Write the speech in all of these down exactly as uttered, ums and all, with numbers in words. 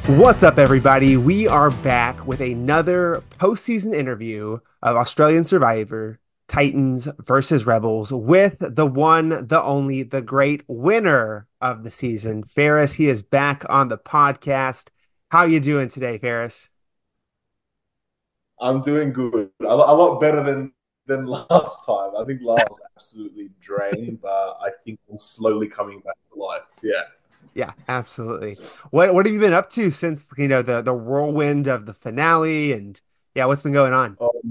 What's up, everybody? We are back with another postseason interview of Australian Survivor Titans versus Rebels with the one, the only, the great winner of the season, Ferris. He is back on the podcast. How you doing today, Ferris? I'm doing good. A, lo- a lot better than than last time. I think last was absolutely drained, but I think I'm slowly coming back to life. Yeah. Yeah, absolutely. What what have you been up to since, you know, the the whirlwind of the finale and yeah, what's been going on? Um,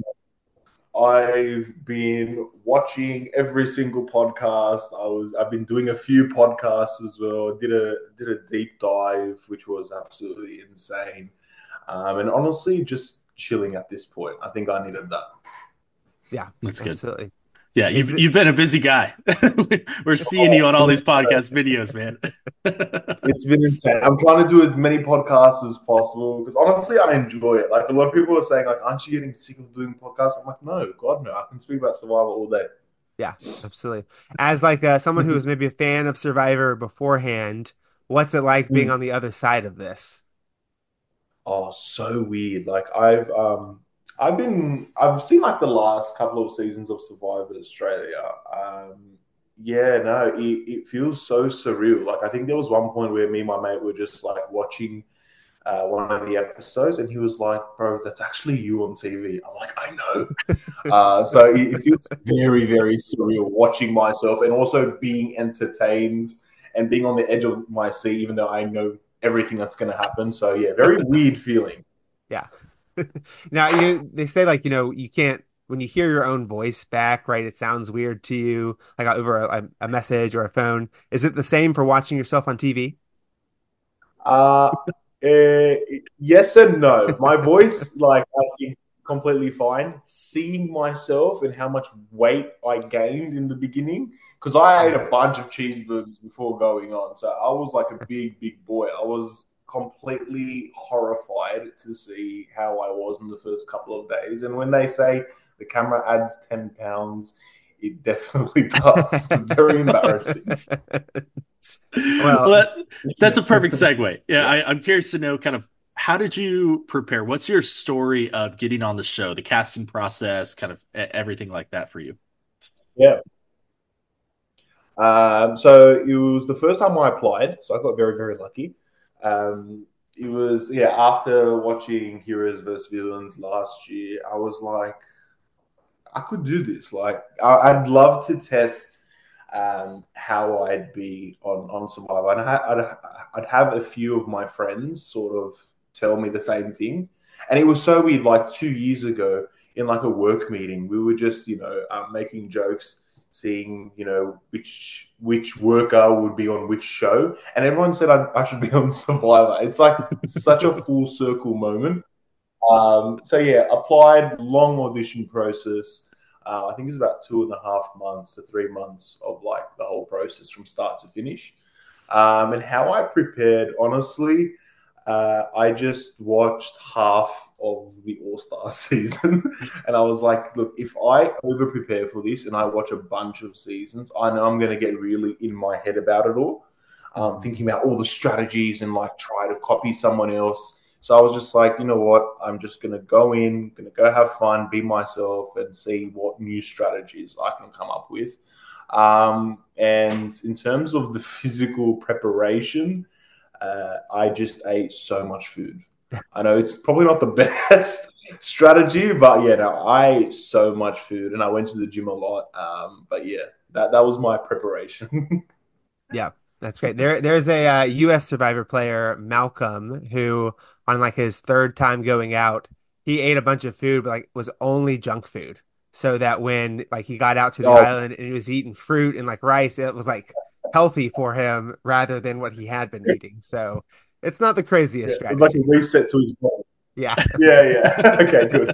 I've been watching every single podcast. I was I've been doing a few podcasts as well. Did a did a deep dive, which was absolutely insane. Um, and honestly, just chilling at this point. I think I needed that. Yeah, That's good. absolutely. Yeah, Is you've it you've been a busy guy. We're seeing you on all these podcast videos, man. It's been insane. I'm trying to do as many podcasts as possible because honestly, I enjoy it. Like a lot of people are saying, like, "Aren't you getting sick of doing podcasts?" I'm like, "No, God, no. I can speak about Survivor all day." Yeah, absolutely. As like uh, someone who was maybe a fan of Survivor beforehand, what's it like being Mm. on the other side of this? Oh, so weird. Like I've um I've been I've seen like the last couple of seasons of Survivor Australia. Um yeah, no, it, it feels so surreal. Like I think there was one point where me and my mate were just like watching uh, one of the episodes, and he was like, "Bro, that's actually you on T V." I'm like, "I know." Uh, so it, it feels very, very surreal watching myself and also being entertained and being on the edge of my seat, even though I know everything that's going to happen. So yeah, very weird feeling. Yeah. Now, you they say like, you know, you can't when you hear your own voice back, right? It sounds weird to you, like over a, a message or a phone. Is it the same for watching yourself on T V? Uh, eh, yes and no. My voice, like, I think completely fine. Seeing myself and how much weight I gained in the beginning, because I ate a bunch of cheeseburgers before going on. So I was like a big, big boy. I was completely horrified to see how I was in the first couple of days. And when they say the camera adds ten pounds, it definitely does. Very embarrassing. Well, Well, that, that's a perfect segue. Yeah, yeah. I, I'm curious to know kind of how did you prepare? What's your story of getting on the show, the casting process, kind of e- everything like that for you? Yeah. Um, so it was the first time I applied, so I got very, very lucky. Um, it was yeah after watching Heroes versus Villains last year, I was like, I could do this. Like, I, I'd love to test um, how I'd be on on Survivor. And I, I'd I'd have a few of my friends sort of tell me the same thing, and it was so weird. Like two years ago, in like a work meeting, we were just you know um, making jokes, seeing you know which which worker would be on which show, and everyone said I, I should be on Survivor. It's like such a full circle moment. Um, so yeah, applied, long audition process. Uh, I think it's about two and a half months to three months of like the whole process from start to finish. Um, and how I prepared, honestly, uh, I just watched half of the All Star season, and I was like, look, if I over prepare for this and I watch a bunch of seasons, I know I'm going to get really in my head about it all, um, Mhm. thinking about all the strategies and like try to copy someone else. So I was just like, you know what? I'm just gonna go in, gonna go have fun, be myself, and see what new strategies I can come up with. Um, and in terms of the physical preparation, uh, I just ate so much food. I know it's probably not the best strategy, but yeah, no, I ate so much food, and I went to the gym a lot. Um, but yeah, that that was my preparation. Yeah, that's great. There, there's a uh, U S Survivor player, Malcolm, who on like his third time going out, he ate a bunch of food, but like was only junk food. So that when like he got out to the Oh, island and he was eating fruit and like rice, it was like healthy for him rather than what he had been eating. So it's not the craziest yeah, it was like a strategy. reset to his body. Yeah, Yeah, yeah. Okay, good.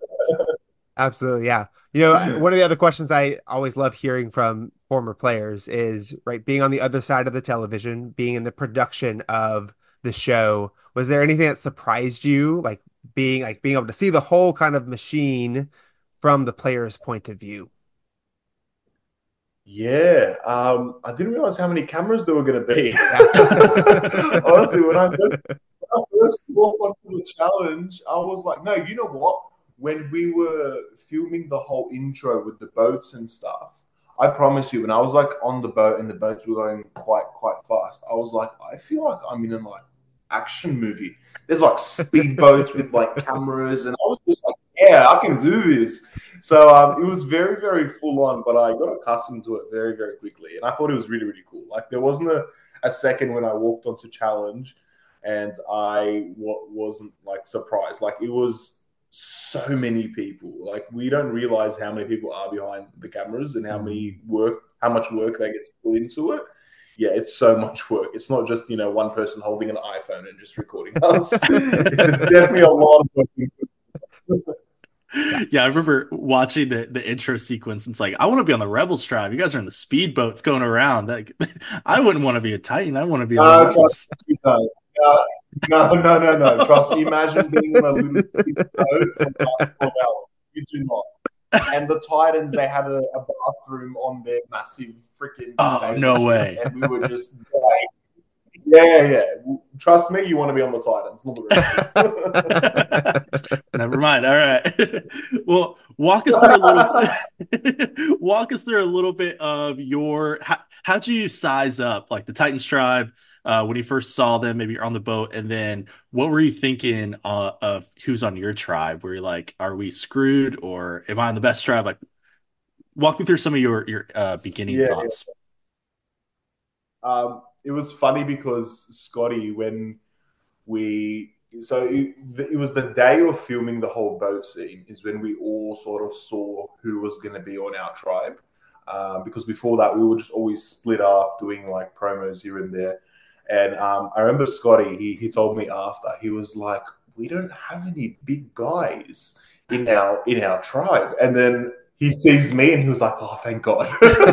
absolutely. Yeah. You know, one of the other questions I always love hearing from former players is, right, being on the other side of the television, being in the production of the show. Was there anything that surprised you, like being like being able to see the whole kind of machine from the player's point of view? Yeah, um, I didn't realize how many cameras there were going to be. Yeah. Honestly, when I first I first walked onto the challenge, I was like, no, you know what? When we were filming the whole intro with the boats and stuff, I promise you, when I was like on the boat and the boats were going quite quite fast, I was like, I feel like I'm in a like action movie. There's like speedboats with like cameras, and I was just like, yeah, I can do this. So um, it was very very full on, but I got accustomed to it very very quickly, and I thought it was really really cool. Like there wasn't a, a second when I walked onto challenge and I w- wasn't like surprised. Like it was so many people. Like we don't realize how many people are behind the cameras and how many work, how much work they get put into it. Yeah, it's so much work. It's not just you know one person holding an iPhone and just recording us. It's definitely a lot of work. Yeah, I remember watching the, the intro sequence. And it's like, I want to be on the Rebels tribe. You guys are in the speedboats going around. Like, I wouldn't want to be a Titan. I want to be on Uh, the Rebels. trust me, no. Uh, no, no, no, no. Trust me. Imagine being in a little speedboat for about twelve hours. You do not. And the Titans, they had a, a bathroom on their massive freaking Oh, container no ship, way. and we were just like, yeah, yeah. Trust me, you want to be on the Titans, not the Rebels. Never mind. All right. Well, walk us through a little walk us through a little bit of your how, how'd you size up like the Titans tribe uh, when you first saw them, maybe you're on the boat, and then what were you thinking uh, of who's on your tribe? Were you like, are we screwed or am I on the best tribe? Like, walk me through some of your your uh, beginning Yeah, thoughts. yeah. Um, it was funny because Scotty, when we so it, it was the day of filming the whole boat scene is when we all sort of saw who was going to be on our tribe. Um, because before that, we were just always split up doing like promos here and there. And um, I remember Scotty, he, he told me after, he was like, we don't have any big guys in our in our tribe. And then he sees me and he was like, oh, thank God.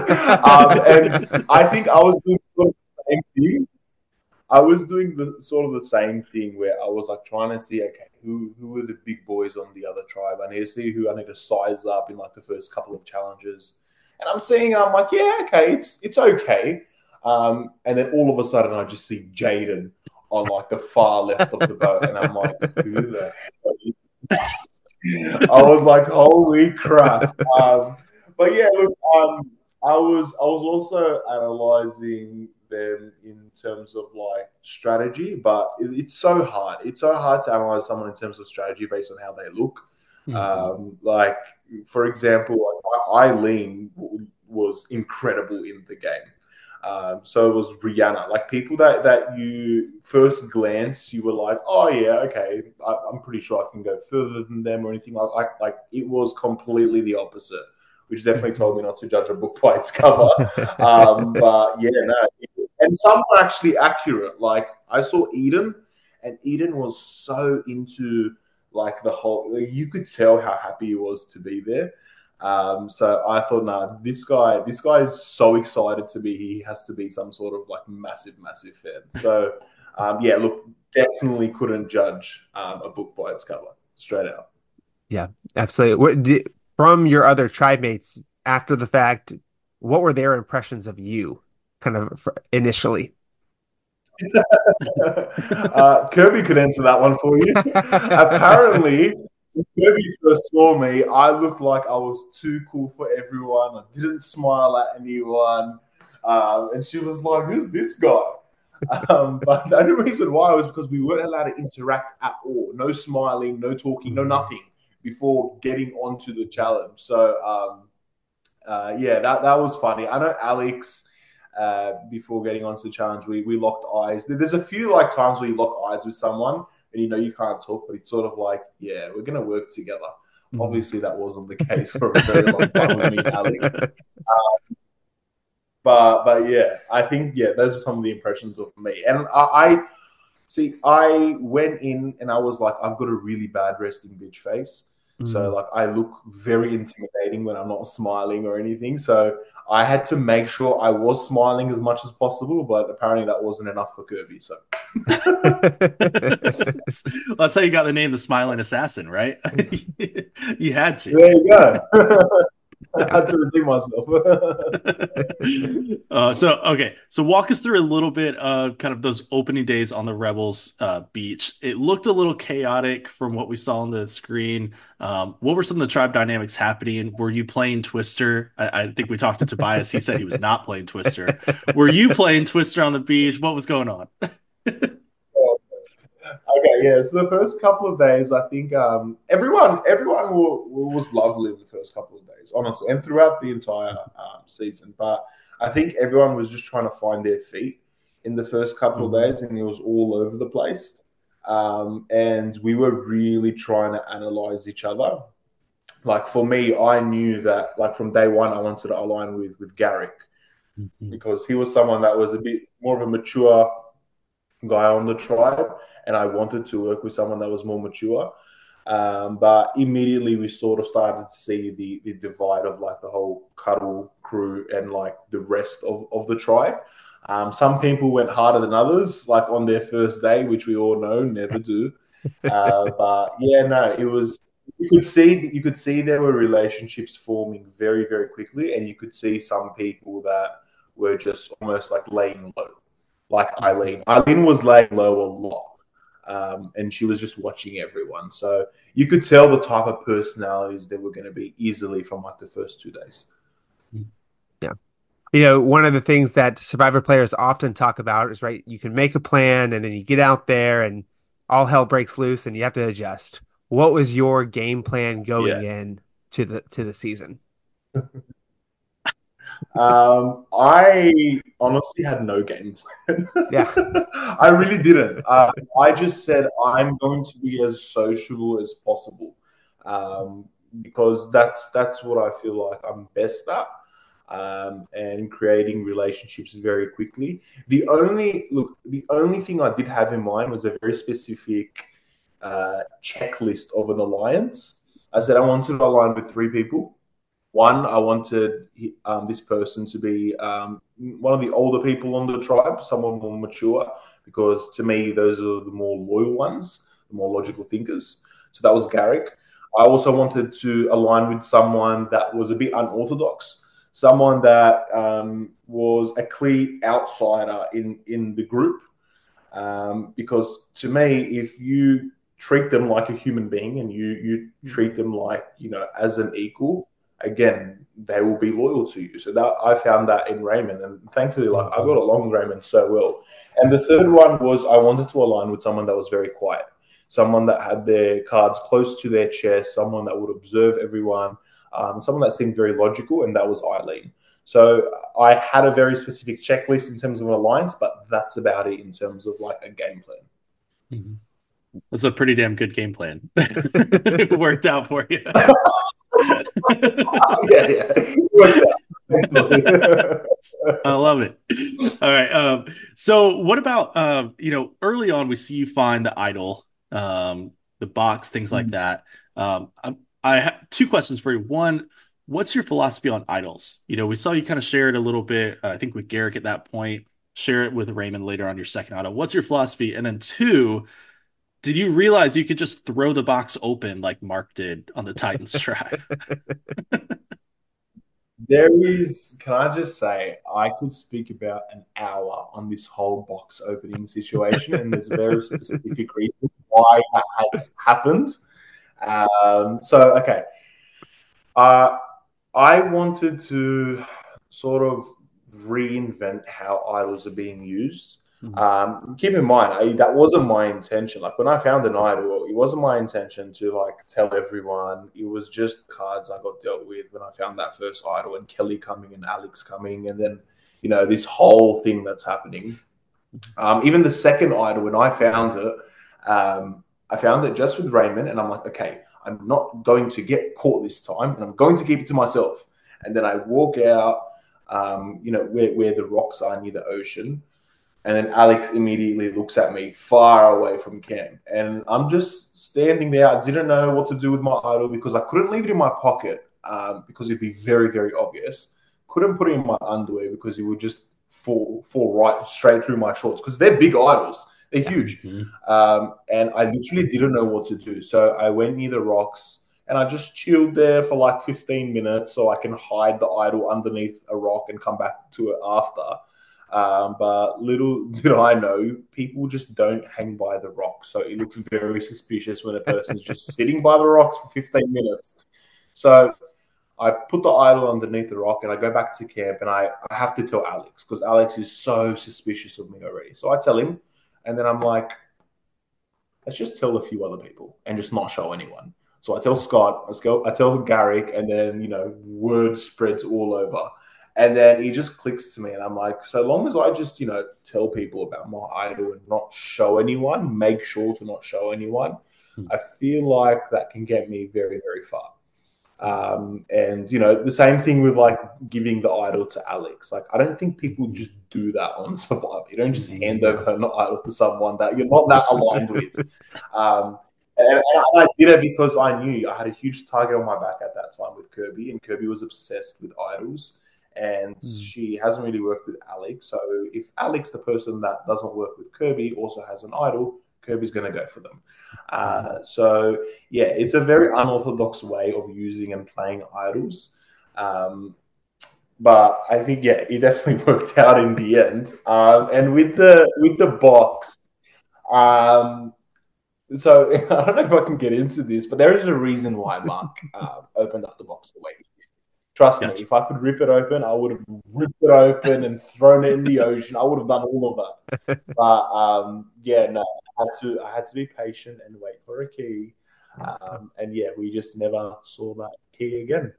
um, and I think I was doing sort of the same thing. I was doing the sort of the same thing where I was like trying to see, okay, who who were the big boys on the other tribe? I need to see who I need to size up in like the first couple of challenges. And I'm seeing it, I'm like, yeah, okay, it's it's okay. Um, and then all of a sudden I just see Jaden on like the far left of the boat, and I'm like, who the hell is that? I was like, holy crap. Um, but yeah, look, um, I was I was also analyzing them in terms of like strategy, but it, it's so hard. It's so hard to analyze someone in terms of strategy based on how they look. Mhm. Um, like, for example, like Eileen was incredible in the game. Um, so it was Rihanna. Like people that that you first glance, you were like, oh yeah, okay, I, I'm pretty sure I can go further than them or anything like like. Like it was completely the opposite, which definitely told me not to judge a book by its cover. Um, but yeah, no, and some were actually accurate. Like I saw Eden, and Eden was so into like the whole. Like, you could tell how happy he was to be there. Um, so I thought, nah, this guy, this guy is so excited to be here. He has to be some sort of like massive, massive fan. So um, yeah, look, definitely couldn't judge um, a book by its cover, straight out. Yeah, absolutely. What did, from your other tribe mates after the fact, what were their impressions of you kind of fr- initially? uh, Kirby could answer that one for you. Apparently, when Kirby first saw me, I looked like I was too cool for everyone. I didn't smile at anyone. Um, and she was like, who's this guy? Um, but the only reason why was because we weren't allowed to interact at all. No smiling, no talking, no nothing before getting onto the challenge. So, um, uh, yeah, that, that was funny. I know Alex, uh, before getting onto the challenge, we, we locked eyes. There's a few like times where you lock eyes with someone and you know you can't talk, but it's sort of like, yeah, we're going to work together. Mm. Obviously, that wasn't the case for a very long time with me and Alex. Um, but but yeah, I think yeah, those were some of the impressions of me. And I, I see, I went in and I was like, I've got a really bad resting bitch face. Mm. So like I look very intimidating when I'm not smiling or anything. So I had to make sure I was smiling as much as possible, but apparently that wasn't enough for Kirby. So well, that's how you got the name the Smiling Assassin, right? You had to. There you go. I had to redeem myself. uh, so okay, so walk us through a little bit of kind of those opening days on the Rebels uh, beach. It looked a little chaotic from what we saw on the screen. Um, what were some of the tribe dynamics happening? Were you playing Twister? I, I think we talked to Tobias. He said he was not playing Twister. Were you playing Twister on the beach? What was going on? Okay, yeah. So the first couple of days, I think um, everyone everyone was lovely in the first couple of days, honestly, and throughout the entire um, season. But I think everyone was just trying to find their feet in the first couple of Mhm. days, and it was all over the place. Um, and we were really trying to analyze each other. Like for me, I knew that like from day one, I wanted to align with with Garrick Mhm. because he was someone that was a bit more of a mature guy on the tribe, and I wanted to work with someone that was more mature. Um, but immediately we sort of started to see the the divide of like the whole cuddle crew and like the rest of, of the tribe. Um, some people went harder than others, like on their first day, which we all know never do. Uh, but yeah, no, it was you could see you could see there were relationships forming very very quickly, and you could see some people that were just almost like laying low, like Eileen. Eileen was laying low a lot, um, and she was just watching everyone. So you could tell the type of personalities there were going to be easily from like the first two days. Yeah. You know, one of the things that Survivor players often talk about is, right, you can make a plan and then you get out there and all hell breaks loose and you have to adjust. What was your game plan going Yeah. in to the to the season? Um, I honestly had no game plan. Yeah. I really didn't. Uh, I just said I'm going to be as sociable as possible, um, because that's that's what I feel like I'm best at, um, and creating relationships very quickly. The only look, the only thing I did have in mind was a very specific uh, checklist of an alliance. I said I wanted to align with three people. One, I wanted um, this person to be um, one of the older people on the tribe, someone more mature, because to me, those are the more loyal ones, the more logical thinkers. So that was Garrick. I also wanted to align with someone that was a bit unorthodox, someone that um, was a clear outsider in, in the group. Um, because to me, if you treat them like a human being and you you treat them like you know as an equal, again they will be loyal to you. So that I found that in Raymond, and thankfully, like I got along with Raymond so well. And the third one was I wanted to align with someone that was very quiet, someone that had their cards close to their chest, someone that would observe everyone, um, someone that seemed very logical, and that was Eileen. So I had a very specific checklist in terms of an alliance, but that's about it in terms of like a game plan. Mhm. That's a pretty damn good game plan. It worked out for you. Yeah, yeah. It worked out. I love it. All right. Um, so what about um, you know, early on we see you find the idol, um, the box, things like that. Um, I, I have two questions for you. One, what's your philosophy on idols? You know, we saw you kind of share it a little bit, uh, I think with Garrick at that point, share it with Raymond later on your second idol. What's your philosophy? And then two, did you realize you could just throw the box open like Mark did on the Titans tribe? There is, can I just say, I could speak about an hour on this whole box opening situation, and there's a very specific reason why that has happened. Um, so, okay. Uh, I wanted to sort of reinvent how idols are being used. Mhm. Um, keep in mind, I, that wasn't my intention. Like when I found an idol, it wasn't my intention to like tell everyone. It was just cards I got dealt with when I found that first idol, and Kelly coming and Alex coming, and then you know this whole thing that's happening. Um, even the second idol, when I found it, um, I found it just with Raymond, and I'm like, okay, I'm not going to get caught this time, and I'm going to keep it to myself. And then I walk out, um, you know, where, where the rocks are near the ocean, and then Alex immediately looks at me far away from Cam, and I'm just standing there. I didn't know what to do with my idol because I couldn't leave it in my pocket um, because it'd be very, very obvious. Couldn't put it in my underwear because it would just fall fall right straight through my shorts because they're big idols. They're huge. Mhm. Um, and I literally didn't know what to do. So I went near the rocks And I just chilled there for like fifteen minutes so I can hide the idol underneath a rock and come back to it after. Um, but little did I know, people just don't hang by the rocks. So it looks very suspicious when a person's just sitting by the rocks for fifteen minutes. So I put the idol underneath the rock and I go back to camp and I, I have to tell Alex because Alex is so suspicious of me already. So I tell him and then I'm like, let's just tell a few other people and just not show anyone. So I tell Scott, I tell Garrick, and then, you know, word spreads all over. And then he just clicks to me and I'm like, so long as I just, you know, tell people about my idol and not show anyone, make sure to not show anyone, hmm. I feel like that can get me very, very far. Um, and, you know, the same thing with like giving the idol to Alex. Like, I don't think people just do that on Survivor. You don't just hand over an idol to someone that you're not that aligned with. Um, and, and I did it because I knew I had a huge target on my back at that time with Kirby, and Kirby was obsessed with idols. And mm. she hasn't really worked with Alex. So if Alex, the person that doesn't work with Kirby, also has an idol, Kirby's going to go for them. Uh, so, yeah, it's a very unorthodox way of using and playing idols. Um, but I think, yeah, it definitely worked out in the end. Um, and with the with the box, um, so I don't know if I can get into this, but there is a reason why Mark uh, opened up the box the way he did. Trust gotcha. me, if I could rip it open, I would have ripped it open and thrown it in the ocean. I would have done all of that. But um, yeah, no, I had to. I had to be patient and wait for a key. Um, and yeah, we just never saw that key again.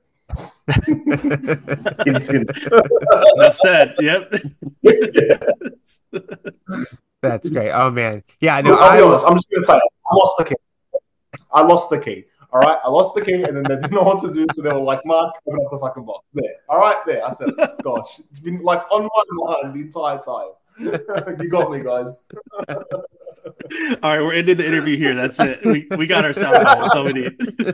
Enough said. Yep. Yeah. That's great. Oh man, yeah. No, Look, I'll I, be honest. I'm just gonna say I lost the key. I lost the key. All right, I lost the key, and then they didn't know what to do, so they were like, "Mark, open up the fucking box." There, all right, there. I said, "Gosh, it's been like on my mind the entire time." You got me, guys. All right, we're ending the interview here. That's it. We we got our sound ball. So we need.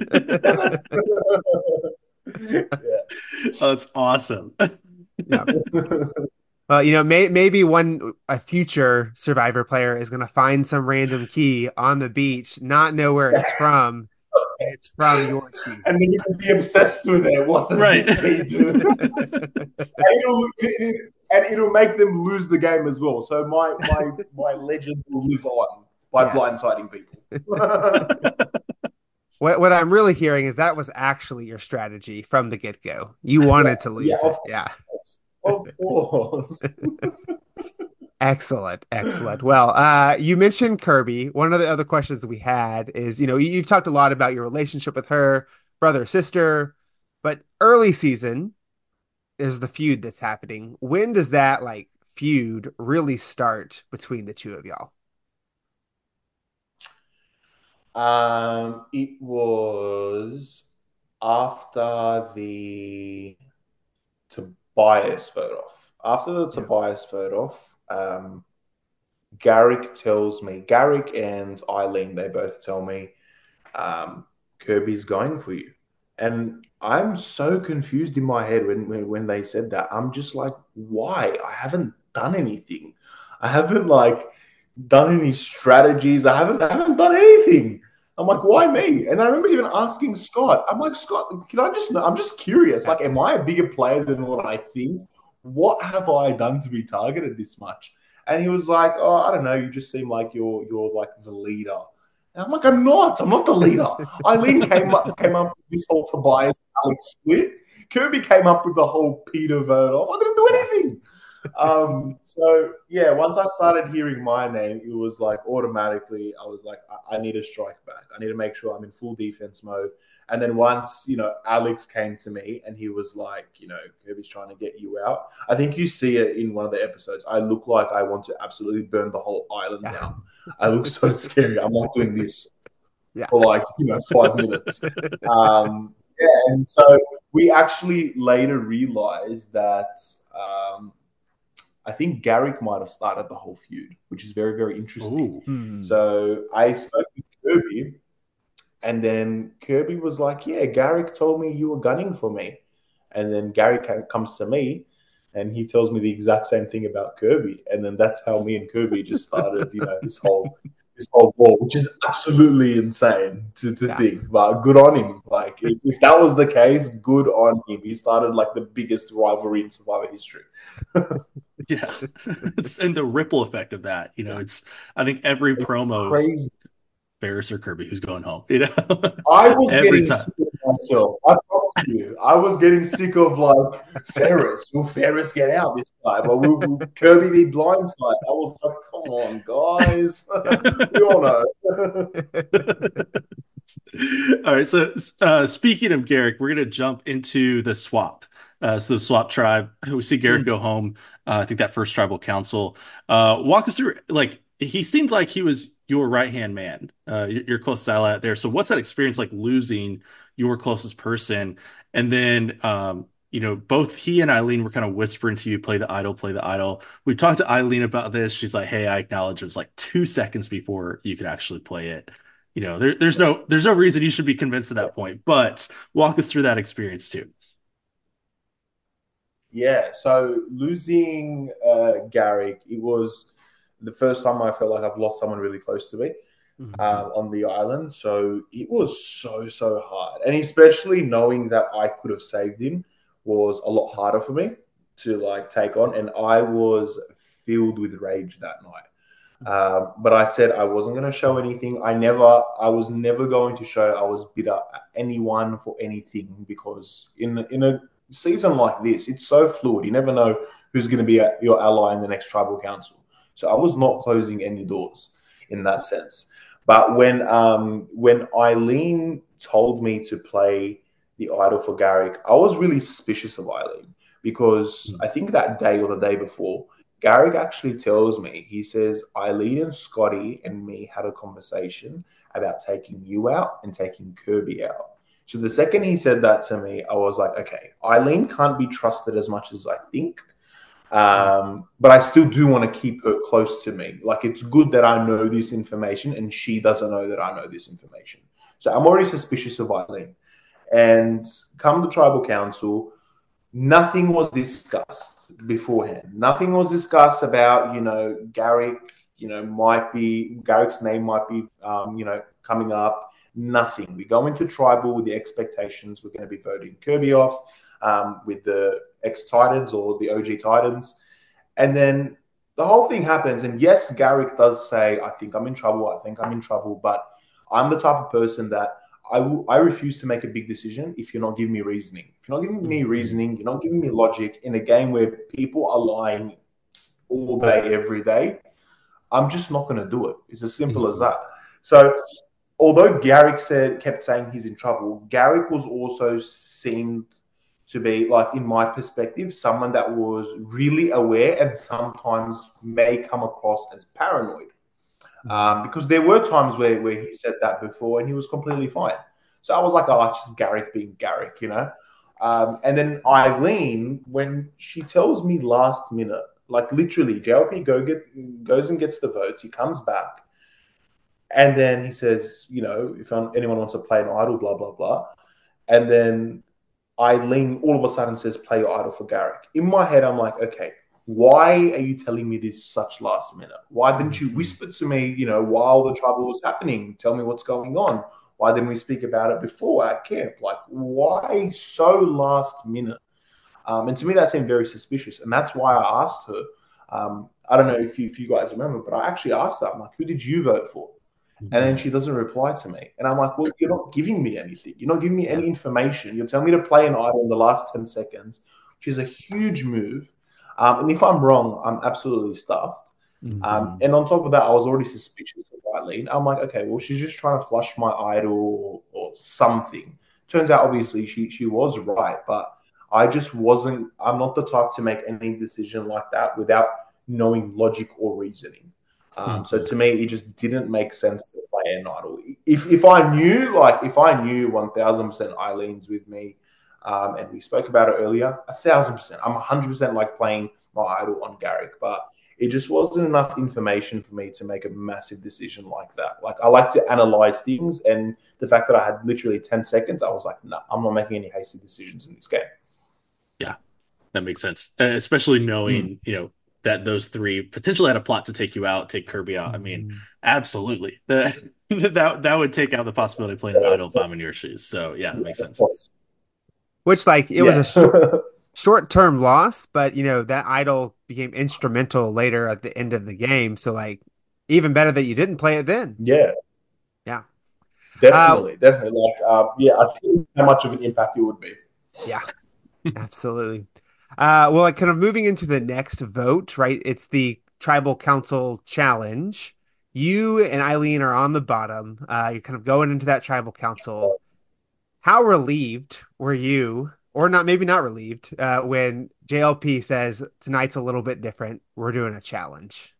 Yeah. Oh, that's awesome. Yeah. Well, you know, may, maybe one a future Survivor player is going to find some random key on the beach, not know where it's from. It's from your season. And then you can be obsessed with it. What does right. this key do? and, it'll, it, and it'll make them lose the game as well. So my my, my legend will live on by yes. blindsiding people. what what I'm really hearing is that was actually your strategy from the get-go. You wanted yeah, to lose yeah, it. Of yeah. Of course. Excellent, excellent. Well, uh, you mentioned Kirby. One of the other questions that we had is, you know, you've talked a lot about your relationship with her, brother, sister, but early season is the feud that's happening. When does that like feud really start between the two of y'all? Um, it was after the Tobias vote off. After the yeah. Tobias vote off, um, Garrick tells me, Garrick and Eileen, they both tell me, um, Kirby's going for you. And I'm so confused in my head when, when, when they said that. I'm just like, why? I haven't done anything. I haven't like done any strategies. I haven't, I haven't done anything. I'm like, why me? And I remember even asking Scott, I'm like, Scott, can I just know? I'm just curious. Like, am I a bigger player than what I think? What have I done to be targeted this much? And he was like, oh, I don't know. You just seem like you're you're like the leader. And I'm like, I'm not. I'm not the leader. Eileen came up came up with this whole Tobias Alex split. Kirby came up with the whole Peter vote off. I didn't do anything. Um, so yeah, once I started hearing my name, it was like automatically I was like, I, I need to strike back. I need to make sure I'm in full defense mode. And then once, you know, Alex came to me and he was like, you know, Kirby's trying to get you out. I think you see it in one of the episodes. I look like I want to absolutely burn the whole island yeah. down. I look so scary. I'm not doing this yeah. for like, you know, five minutes. Um, yeah, and so we actually later realized that um, I think Garrick might have started the whole feud, which is very, very interesting. Hmm. So I spoke with Kirby. And then Kirby was like, yeah, Garrick told me you were gunning for me. And then Garrick comes to me and he tells me the exact same thing about Kirby. And then that's how me and Kirby just started, you know, this whole this whole war, which is absolutely insane to, to Yeah. think. But good on him. Like if, if that was the case, good on him. He started like the biggest rivalry in Survivor history. Yeah. It's and the ripple effect of that, you know, Yeah. it's I think every It's promo's crazy. Ferris or Kirby who's going home, you know, I was every getting time. sick of myself. I promise you, I was getting sick of like Ferris. Will Ferris get out this time? Or will, will Kirby be blindside? I was like, come on, guys. We all know. All right. So, uh, speaking of Garrick, we're going to jump into the swap. Uh, so, the swap tribe, we see Garrick go home. Uh, I think that first tribal council. Uh, walk us through, like, he seemed like he was your right hand man, uh, your, your closest ally out there. So, what's that experience like losing your closest person? And then, um, you know, both he and Eileen were kind of whispering to you, play the idol, play the idol. We talked to Eileen about this. She's like, hey, I acknowledge it was like two seconds before you could actually play it. You know, there, there's no there's no reason you should be convinced at that point. But walk us through that experience too. Yeah, so losing uh, Garrick, it was the first time I felt like I've lost someone really close to me Mhm. um, on the island. So it was so, so hard. And especially knowing that I could have saved him was a lot harder for me to like take on. And I was filled with rage that night. Um, but I said I wasn't going to show anything. I never, I was never going to show I was bitter at anyone for anything because in in a season like this, it's so fluid. You never know who's going to be a, your ally in the next tribal council. So I was not closing any doors in that sense. But when um, when Eileen told me to play the idol for Garrick, I was really suspicious of Eileen because I think that day or the day before, Garrick actually tells me, he says, Eileen and Scotty and me had a conversation about taking you out and taking Kirby out. So the second he said that to me, I was like, okay, Eileen can't be trusted as much as I think. Um, but I still do want to keep her close to me. Like it's good that I know this information and she doesn't know that I know this information. So I'm already suspicious of Eileen. And come the tribal council, nothing was discussed beforehand. Nothing was discussed about, you know, Garrick, you know, might be, Garrick's name might be, um, you know, coming up. Nothing. We go into tribal with the expectations we're going to be voting Kirby off um, with the ex Titans or the O G Titans. And then the whole thing happens. And yes, Garrick does say, I think I'm in trouble. I think I'm in trouble. But I'm the type of person that I, will, I refuse to make a big decision if you're not giving me reasoning. If you're not giving me reasoning, you're not giving me logic in a game where people are lying all day, every day, I'm just not going to do it. It's as simple as that. So, although Garrick said kept saying he's in trouble, Garrick was also seemed to be, like, in my perspective, someone that was really aware and sometimes may come across as paranoid. Um, because there were times where, where he said that before and he was completely fine. So I was like, oh, it's just Garrick being Garrick, you know? Um, and then Eileen, when she tells me last minute, like literally, J L P go get, goes and gets the votes, he comes back, and then he says, you know, if anyone wants to play an idol, blah, blah, blah. And then Eileen all of a sudden says, play your idol for Garrick. In my head, I'm like, okay, why are you telling me this such last minute? Why didn't you whisper to me, you know, while the trouble was happening? Tell me what's going on. Why didn't we speak about it before at camp? Like, why so last minute? Um, and to me, that seemed very suspicious. And that's why I asked her. Um, I don't know if you, if you guys remember, but I actually asked her, I'm like, who did you vote for? And then she doesn't reply to me. And I'm like, well, you're not giving me anything. You're not giving me any information. You're telling me to play an idol in the last ten seconds, which is a huge move. Um, and if I'm wrong, I'm absolutely stuffed. Mm-hmm. Um, and on top of that, I was already suspicious of Eileen. I'm like, okay, well, she's just trying to flush my idol or, or something. Turns out, obviously, she she was right, but I just wasn't. I'm not the type to make any decision like that without knowing logic or reasoning. Um, mm-hmm. So to me, it just didn't make sense to play an idol. If if I knew, like, if I knew one thousand percent Eileen's with me, um, and we spoke about it earlier, a thousand percent, I'm a hundred percent like playing my idol on Garrick, but it just wasn't enough information for me to make a massive decision like that. Like, I like to analyze things, and the fact that I had literally ten seconds, I was like, no, nah, I'm not making any hasty decisions in this game. Yeah, that makes sense. Uh, especially knowing, mm. you know, that those three potentially had a plot to take you out, take Kirby out. I mean, Mhm. absolutely. The, that that would take out the possibility of playing an idol if I'm in your shoes. So yeah, that makes Of sense. course. Which, like, it was a Yeah. sh short-term loss, but you know that idol became instrumental later at the end of the game. So, like, even better that you didn't play it then. Yeah, Yeah. Uh, definitely. Definitely. Like, uh, yeah, I think how much of an impact it would be. yeah, absolutely. Uh, well, like, kind of moving into the next vote, right? It's the Tribal Council Challenge. You and Eileen are on the bottom. Uh, you're kind of going into that Tribal Council. How relieved were you, or not, maybe not relieved, uh, when J L P says tonight's a little bit different? We're doing a challenge.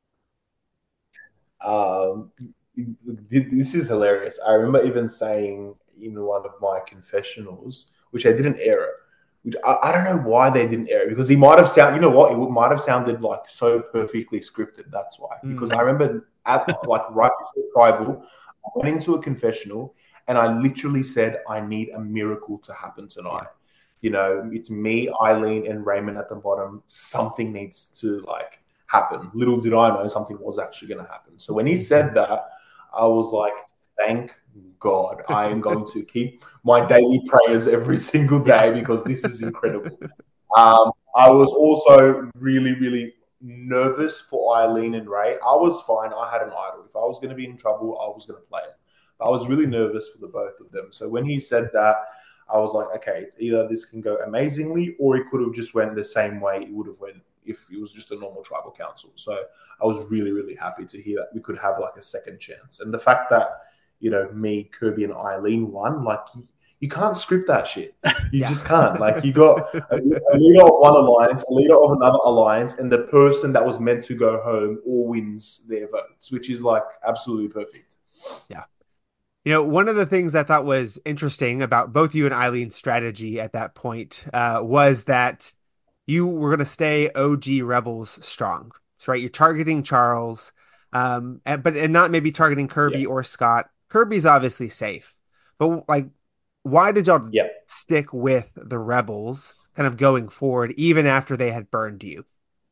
Um, this is hilarious. I remember even saying in one of my confessionals, which I didn't air it, which I, I don't know why they didn't air it because he might have sounded, you know what, it would, might have sounded like so perfectly scripted. That's why. Because I Mm. remember at like right before Tribal, I went into a confessional and I literally said, I need a miracle to happen Yeah. tonight. You know, it's me, Eileen, and Raymond at the bottom. Something needs to like happen. Little did I know something was actually going to happen. So when he said that, I was like, thank God. I am going to keep my daily prayers every single Yeah. day because this is incredible. Um, I was also really, really nervous for Eileen and Ray. I was fine. I had an idol. If I was going to be in trouble, I was going to play it. But I was really nervous for the both of them. So when he said that, I was like, okay, it's either this can go amazingly or it could have just went the same way it would have went if it was just a normal tribal council. So I was really, really happy to hear that we could have like a second chance. And the fact that, you know, me, Kirby, and Eileen won, like you, you can't script that shit. You Yeah. just can't. Like you got a, a leader of one alliance, a leader of another alliance, and the person that was meant to go home all wins their votes, which is like absolutely perfect. Yeah. You know, one of the things I thought was interesting about both you and Eileen's strategy at that point uh, was that you were going to stay O G Rebels strong. So, right, you're targeting Charles, um, and, but and not maybe targeting Yeah. Kirby or Scott. Kirby's obviously safe, but like, why did y'all Yeah. stick with the Rebels kind of going forward, even after they had burned you?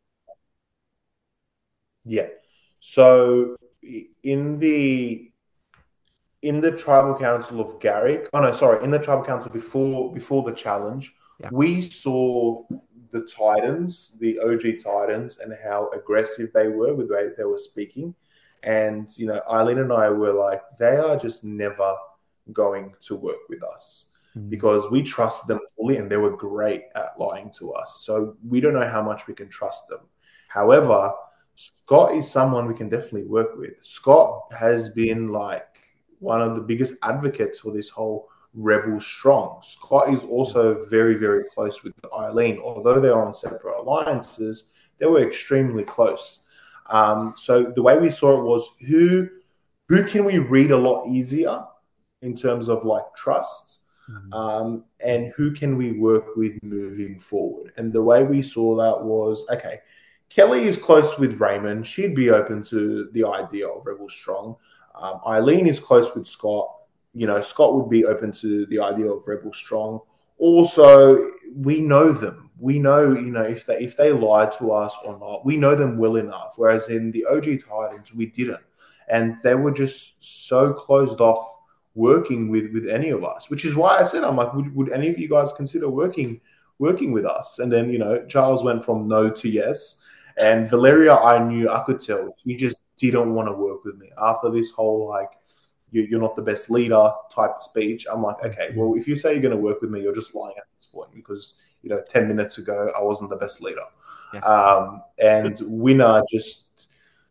Yeah. So in the in the tribal council of Garrick, oh no, sorry, in the tribal council before before the challenge, Yeah. we saw the Titans, the O G Titans, and how aggressive they were with the way they were speaking. And you know, Eileen and I were like, they are just never going to work with us Mm. because we trust them fully and they were great at lying to us. So we don't know how much we can trust them. However, Scott is someone we can definitely work with. Scott has been like one of the biggest advocates for this whole rebel strong. Scott is also very, very close with Eileen. Although they're on separate alliances, they were extremely close. Um, so the way we saw it was who who can we read a lot easier in terms of like trust, Mm. um, and who can we work with moving forward. And the way we saw that was okay. Kelly is close with Raymond. She'd be open to the idea of Rebel Strong. Um, Eileen is close with Scott. You know, Scott would be open to the idea of Rebel Strong. Also, we know them. We know, you know, if they if they lied to us or not. We know them well enough. Whereas in the O G Titans, we didn't, and they were just so closed off working with with any of us. Which is why I said, I'm like, would, would any of you guys consider working working with us? And then, you know, Charles went from no to yes. And Valeria, I knew, I could tell, she just didn't want to work with me after this whole like you, you're not the best leader type speech. I'm like, okay, well, if you say you're going to work with me, you're just lying at this point because you know ten minutes ago I wasn't the best leader. Yeah. Um, and Winner just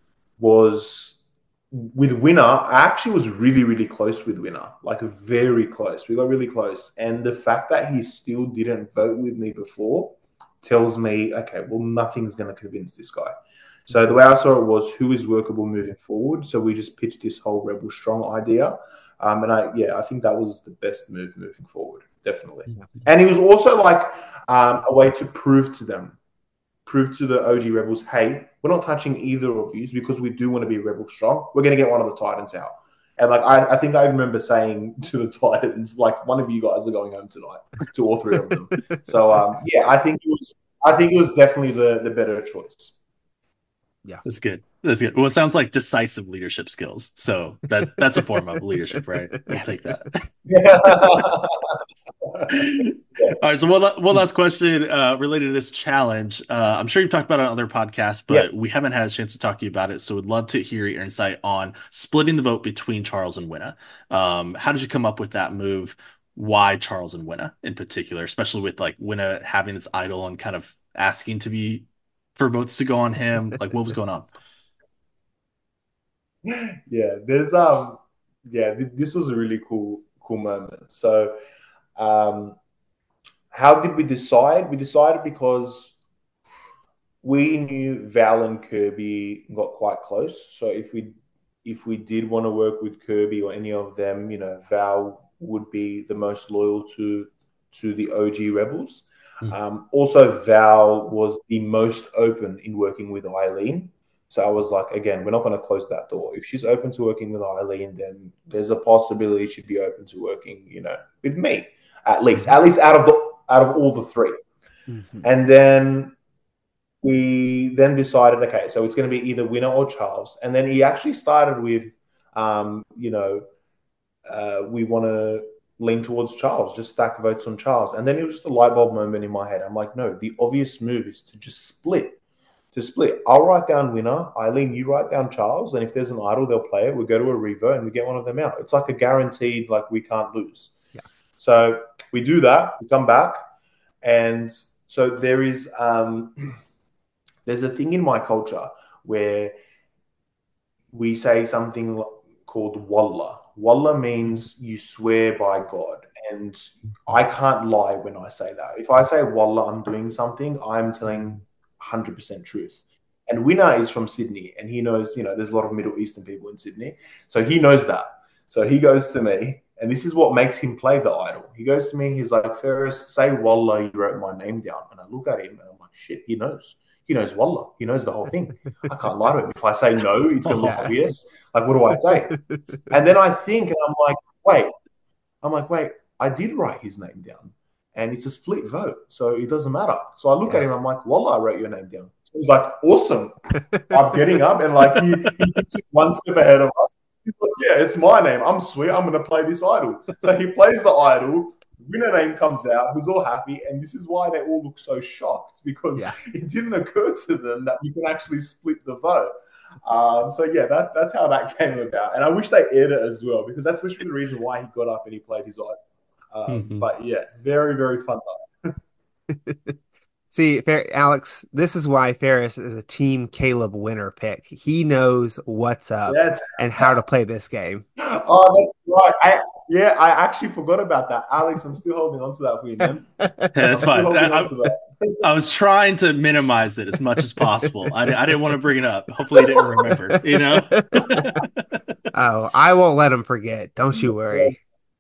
was with Winner. I actually was really, really close with Winner, like very close. We got really close, and the fact that he still didn't vote with me before tells me, okay, well, nothing's going to convince this guy. So the way I saw it was who is workable moving forward. So we just pitched this whole Rebel Strong idea. Um, and I, yeah, I think that was the best move moving forward, definitely. Yeah. And it was also like um, a way to prove to them, prove to the O G Rebels, hey, we're not touching either of you because we do want to be Rebel Strong. We're going to get one of the Titans out. And like I, I think I remember saying to the Titans, like one of you guys are going home tonight, to all three of them. So um, yeah, I think it was I think it was definitely the, the better choice. Yeah. That's good. That's good. Well, it sounds like decisive leadership skills. So that that's a form of leadership, right? We'll Yes. take that. Yeah. All right. So one, la- one last question uh, related to this challenge. Uh, I'm sure you've talked about it on other podcasts, Yeah. but we haven't had a chance to talk to you about it. So we'd love to hear your insight on splitting the vote between Charles and Winna. Um, how did you come up with that move? Why Charles and Winna in particular, especially with like Winna having this idol and kind of asking to be for votes to go on him? Like, what was going on? Yeah. There's um yeah, th- this was a really cool cool moment. So um how did we decide? We decided because we knew Val and Kirby got quite close. So if we if we did want to work with Kirby or any of them, you know, Val would be the most loyal to to the O G Rebels. Mm. Um, also, Val was the most open in working with Eileen. So I was like, again, we're not going to close that door. If she's open to working with Eileen, then there's a possibility she'd be open to working, you know, with me, at least, Mhm. at least out of the out of all the three. Mhm. And then we then decided, okay, so it's going to be either Winner or Charles. And then he actually started with, um, you know, uh, we want to lean towards Charles, just stack votes on Charles. And then it was just a light bulb moment in my head. I'm like, no, the obvious move is to just split. To split. I'll write down Winner. Eileen, you write down Charles. And if there's an idol, they'll play it. We go to a revo and we get one of them out. It's like a guaranteed, like we can't lose. Yeah. So we do that. We come back. And so there is um, there's a thing in my culture where we say something called Wallah. Wallah means you swear by God. And I can't lie when I say that. If I say Wallah, I'm doing something, I'm telling one hundred percent truth. And Winner is from Sydney, and he knows, you know, there's a lot of Middle Eastern people in Sydney. So he knows that. So he goes to me, and this is what makes him play the idol. He goes to me, he's like, Ferris, say Wallah, you wrote my name down. And I look at him, and I'm like, shit, he knows. He knows Wallah. He knows the whole thing. I can't lie to him. If I say no, it's going to look Yeah. obvious. Like, what do I say? And then I think, and I'm like, wait. I'm like, wait, I did write his name down. And it's a split vote. So it doesn't matter. So I look Yeah. at him, I'm like, Wallah, I wrote your name down. So he's like, awesome. I'm getting up, and like he, he gets one step ahead of us. He's like, yeah, it's my name. I'm sweet. I'm going to play this idol. So he plays the idol. Winner name comes out. He's all happy. And this is why they all look so shocked, because Yeah. it didn't occur to them that we can actually split the vote. Um, so yeah, that, that's how that came about. And I wish they aired it as well, because that's literally the reason why he got up and he played his idol. Um, Mhm. but yeah, very, very fun night. See, Fer Alex, this is why Ferris is a Team Caleb winner pick. He knows what's up Yes. and how to play this game. Oh, that's right. I, yeah, I actually forgot about that. Alex, I'm still holding on to that for you, man. Yeah, that's I'm still fine. holding I, on to that. I was trying to minimize it as much as possible. I, I didn't want to bring it up. Hopefully, you didn't remember, you know? Oh, I won't let him forget. Don't you worry.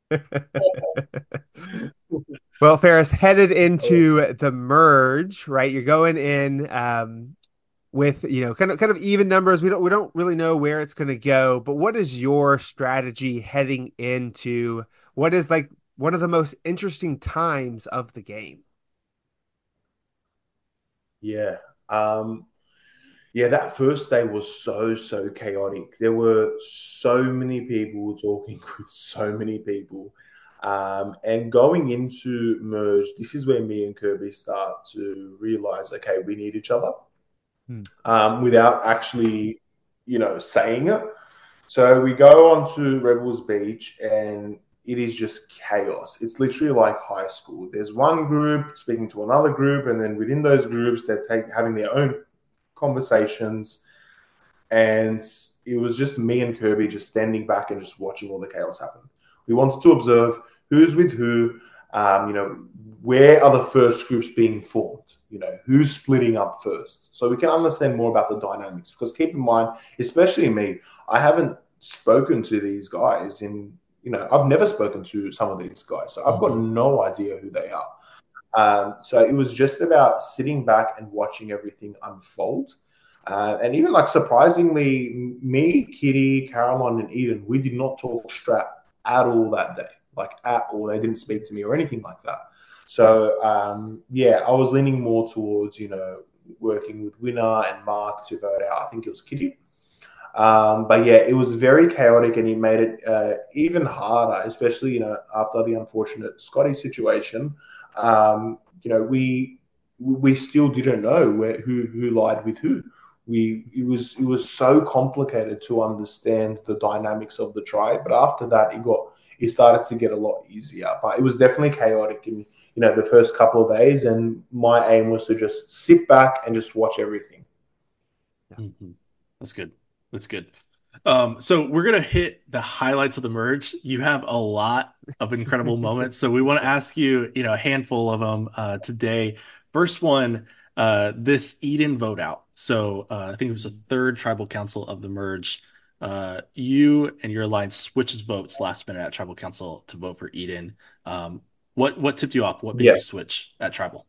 Well, Ferris, headed into the merge, right? You're going in um, with, you know, kind of kind of even numbers. We don't we don't really know where it's going to go, but what is your strategy heading into what is like one of the most interesting times of the game? Yeah. Um, yeah, that first day was so, so chaotic. There were so many people talking with so many people. Um, and going into merge, this is where me and Kirby start to realize, okay, we need each other, Hmm. um, without actually, you know, saying it. So we go on to Rebels Beach, and it is just chaos. It's literally like high school. There's one group speaking to another group, and then within those groups, they're take, having their own conversations. And it was just me and Kirby just standing back and just watching all the chaos happen. We wanted to observe who's with who, um, you know, where are the first groups being formed? You know, who's splitting up first? So we can understand more about the dynamics. Because keep in mind, especially me, I haven't spoken to these guys in, you know, I've never spoken to some of these guys. So I've got no idea who they are. Um, so it was just about sitting back and watching everything unfold. Uh, and even like surprisingly, me, Kitty, Caroline, and Eden, we did not talk strap at all that day, like at all. They didn't speak to me or anything like that. So um, yeah, I was leaning more towards, you know, working with Winner and Mark to vote out. I think it was Kitty. Um, but yeah, it was very chaotic, and he made it uh, even harder, especially you know after the unfortunate Scotty situation. Um, you know, we we still didn't know where who who lied with who. We it was it was so complicated to understand the dynamics of the tribe. But after that, it got it started to get a lot easier. But it was definitely chaotic in you know the first couple of days, and my aim was to just sit back and just watch everything. Mm-hmm. That's good. That's good. Um, so we're gonna hit the highlights of the merge. You have a lot of incredible moments, so we want to ask you, you know, a handful of them uh, today. First one, uh, this Eden vote out. So uh, I think it was the third tribal council of the merge. Uh, you and your alliance switches votes last minute at tribal council to vote for Eden. Um, what what tipped you off? What made Yeah. you switch at tribal?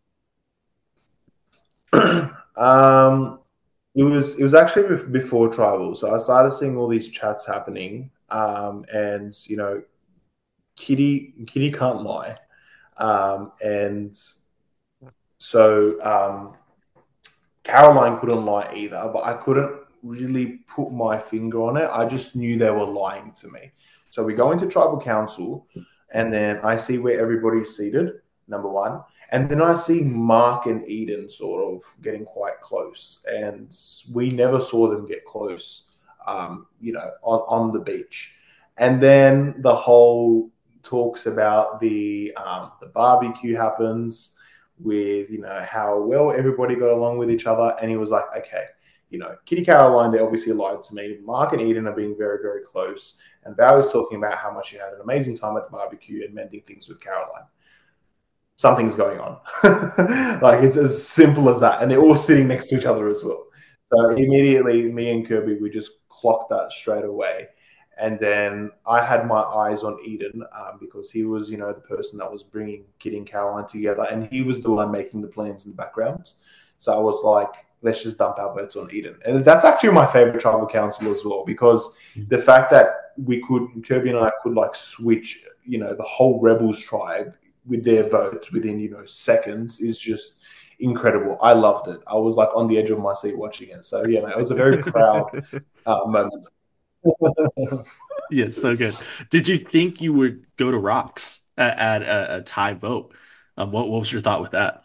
um, it was it was actually before tribal, so I started seeing all these chats happening, um, and you know, Kitty Kitty can't lie, um, and so um, Caroline couldn't lie either, but I couldn't really put my finger on it. I just knew they were lying to me. So we go into tribal council, and then I see where everybody's seated, number one. And then I see Mark and Eden sort of getting quite close. And we never saw them get close, um, you know, on, on the beach. And then the whole talks about the um, the barbecue happens with you know how well everybody got along with each other, and he was like, okay, you know, Kitty Caroline, they obviously lied to me. Mark and Eden are being very, very close, and Val is talking about how much she had an amazing time at the barbecue and mending things with Caroline. Something's going on. Like it's as simple as that, and they're all sitting next to each other as well. So immediately, me and Kirby, we just clocked that straight away. And then I had my eyes on Eden um, because he was, you know, the person that was bringing Kitty and Caroline together, and he was the one making the plans in the background. So I was like, let's just dump our votes on Eden. And that's actually my favorite tribal council as well, because the fact that we could, Kirby and I could like switch, you know, the whole Rebels tribe with their votes within, you know, seconds is just incredible. I loved it. I was like on the edge of my seat watching it. So yeah, man, it was a very proud uh, moment. Yeah, so good. Did you think you would go to Rocks at, at a, a tie vote? Um, what, what was your thought with that?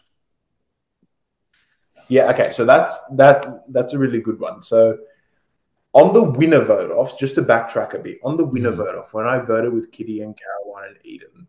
Yeah, okay. So that's that that's a really good one. So on the winner vote offs, just to backtrack a bit, on the winner Mhm. vote off, when I voted with Kitty and Caroline and Eden,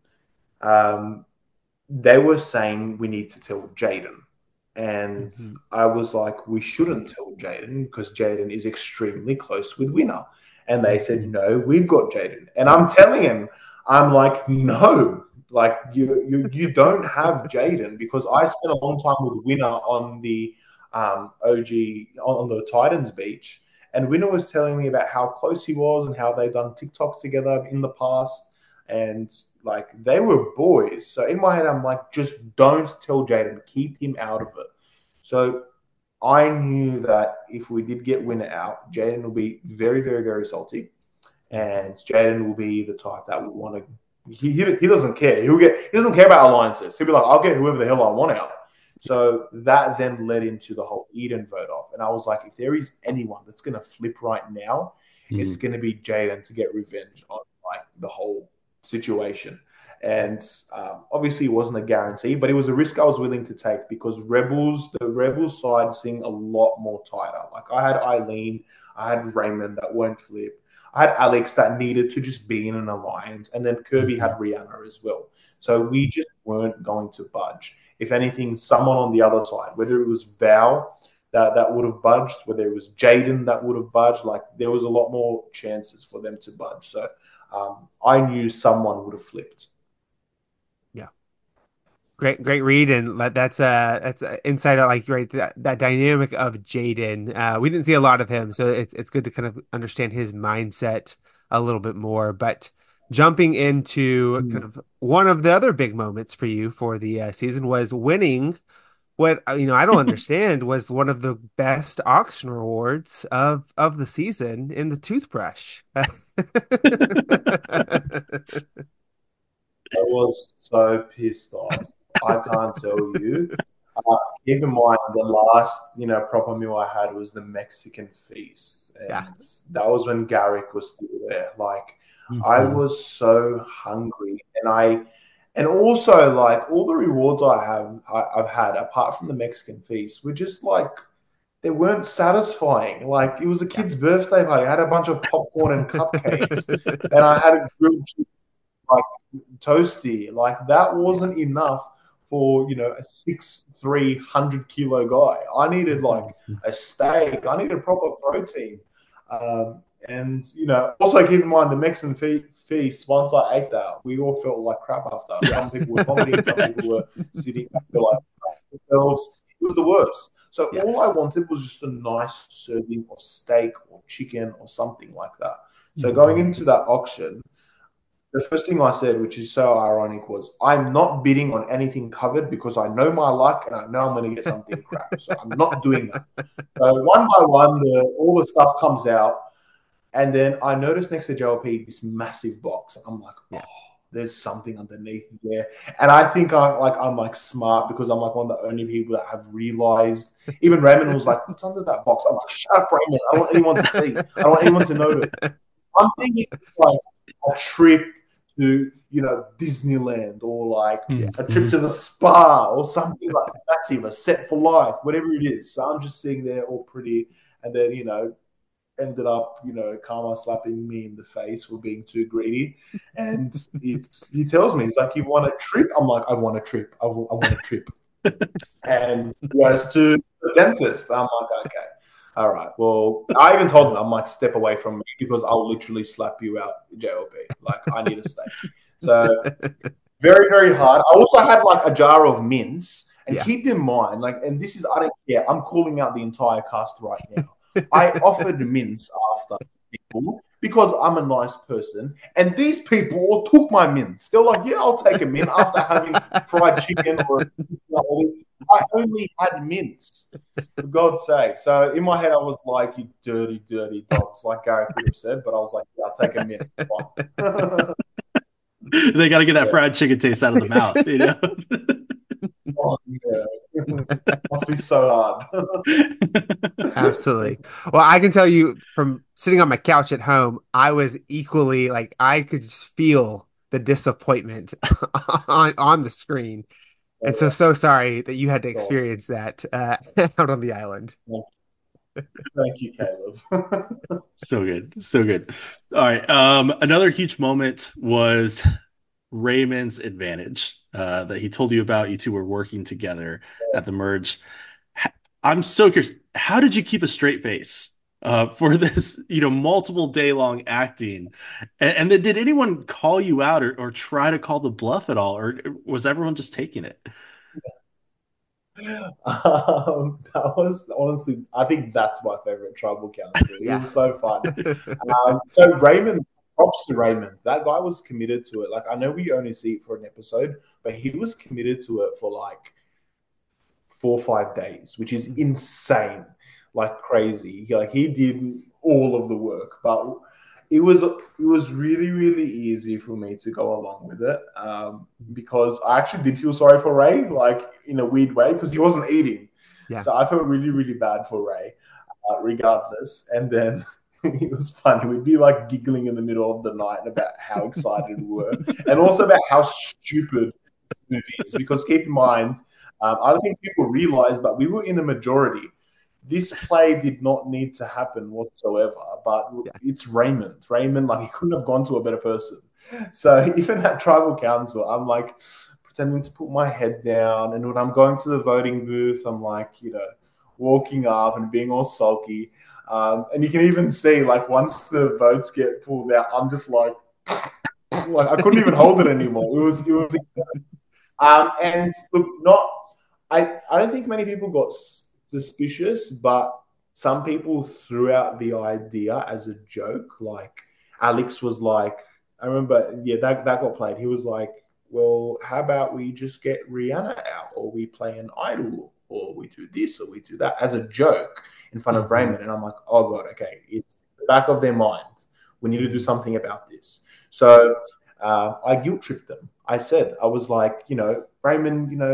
um, they were saying we need to tell Jaden. And Mhm. I was like, we shouldn't tell Jaden because Jaden is extremely close with Winner. And they said, Mhm. no, we've got Jaden. And I'm telling him, I'm like, no, like you you, you don't have Jaden, because I spent a long time with Winner on the um, O G, on, on the Titans beach. And Winner was telling me about how close he was and how they'd done TikTok together in the past. And like they were boys. So in my head, I'm like, just don't tell Jaden, keep him out of it. So I knew that if we did get Winner out, Jaden will be very, very, very salty, and Jaden will be the type that would want to. He, he, he doesn't care. He'll get. He doesn't care about alliances. He'll be like, I'll get whoever the hell I want out. So that then led into the whole Eden vote off, and I was like, if there is anyone that's going to flip right now, it's Mhm. going to be Jaden to get revenge on like the whole situation. And um, obviously, it wasn't a guarantee, but it was a risk I was willing to take because Rebels, the Rebels side, seemed a lot more tighter. Like I had Eileen, I had Raymond that won't flip. I had Alex that needed to just be in an alliance, and then Kirby had Mhm. Rihanna as well. So we just weren't going to budge. If anything, someone on the other side, whether it was Val that, that would have budged, whether it was Jaden that would have budged, like there was a lot more chances for them to budge. So um, I knew someone would have flipped. Yeah. Great, great read, and that- that's uh that's uh, insight on like right that, that dynamic of Jaden. Uh, we didn't see a lot of him, so it's it's good to kind of understand his mindset a little bit more. But jumping into kind of one of the other big moments for you for the uh, season was winning what uh, you know I don't understand was one of the best auction rewards of of the season in the toothbrush. I was so pissed off. I can't tell you. Uh, keep in mind, the last you know proper meal I had was the Mexican feast, Yeah. and that was when Garrick was still there. Like, I Mhm. was so hungry, and I, and also like all the rewards I have, I, I've had apart from the Mexican feast, were just like they weren't satisfying. Like it was a Yeah. kid's birthday party. I had a bunch of popcorn and cupcakes, and I had a grilled like toasty. Like that wasn't enough for you know a six three hundred kilo guy. I needed like a steak. I needed proper protein. Um, and you know, also keep in mind the Mexican fe- feast. Once I ate that, we all felt like crap after. Yeah. Some people were vomiting. Some people were sitting there like themselves. It was the worst. So Yeah. all I wanted was just a nice serving of steak or chicken or something like that. So going into that auction, the first thing I said, which is so ironic, was I'm not bidding on anything covered because I know my luck and I know I'm going to get something crap. So I'm not doing that. So one by one, the, all the stuff comes out. And then I noticed next to J L P this massive box. I'm like, oh, Yeah. there's something underneath there. And I think I like I'm like smart because I'm like one of the only people that have realized. Even Raymond was like, what's under that box? I'm like, shut up, Raymond. I don't want anyone to see. I don't want anyone to notice. I'm thinking like a trip to, you know, Disneyland or like Yeah. a trip to the spa or something like massive, a set for life, whatever it is. So I'm just sitting there all pretty. And then, you know, ended up, you know, Karma slapping me in the face for being too greedy. And it's he tells me, he's like, you want a trip? I'm like, I want a trip. I want, I want a trip. And he goes to the dentist. I'm like, okay. All right. Well, I even told him, I'm like, step away from me because I'll literally slap you out, J O P. Like, I need a steak. So very, very hard. I also had like a jar of mints. And Yeah. keep in mind, like, and this is, I don't care. I'm calling out the entire cast right now. I offered mints after people because I'm a nice person. And these people all took my mints. They're like, yeah, I'll take a mint after having fried chicken or all this. I only had mints, for God's sake. So in my head, I was like, you dirty, dirty dogs, like Gary could have said. But I was like, yeah, I'll take a mint. It's fine. They got to get that Yeah. fried chicken taste out of the mouth, you know? Oh, yeah. Must be so hard. Absolutely. Well, I can tell you from sitting on my couch at home, I was equally like I could just feel the disappointment on on the screen. And so so sorry that you had to experience that uh, out on the island. Thank you, Caleb. So good. So good. All right. Um, another huge moment was Raymond's advantage uh, that he told you about. You two were working together at the merge. H- I'm so curious. How did you keep a straight face uh, for this, you know, multiple day long acting? And, and then did anyone call you out or, or try to call the bluff at all? Or was everyone just taking it? Um, that was honestly, I think that's my favorite tribal council. It Yeah. was so fun. Um, so Raymond, props to Raymond. That guy was committed to it. Like I know we only see it for an episode, but he was committed to it for like four or five days, which is insane, like crazy. Like he did all of the work, but it was it was really really easy for me to go along with it um, because I actually did feel sorry for Ray, like in a weird way, because he wasn't eating. Yeah. So I felt really really bad for Ray, uh, regardless. And then it was funny. We'd be like giggling in the middle of the night about how excited we were, and also about how stupid the movie is. Because keep in mind, um, I don't think people realize, but we were in a majority. This play did not need to happen whatsoever, but Yeah. it's Raymond. Raymond, like, he couldn't have gone to a better person. So even at tribal council, I'm like pretending to put my head down. And when I'm going to the voting booth, I'm like, you know, walking up and being all sulky. Um, and you can even see, like, once the votes get pulled out, I'm just like, like I couldn't even hold it anymore. It was, it was, um, and look, not, I, I don't think many people got suspicious, but some people threw out the idea as a joke. Like Alex was like, I remember, yeah, that, that got played. He was like, well, how about we just get Rihanna out, or we play an idol, or we do this, or we do that as a joke in front of Mhm. Raymond. And I'm like, oh God, okay. It's the back of their mind. We need to do something about this. So uh, I guilt tripped them. I said, I was like, you know, Raymond, you know,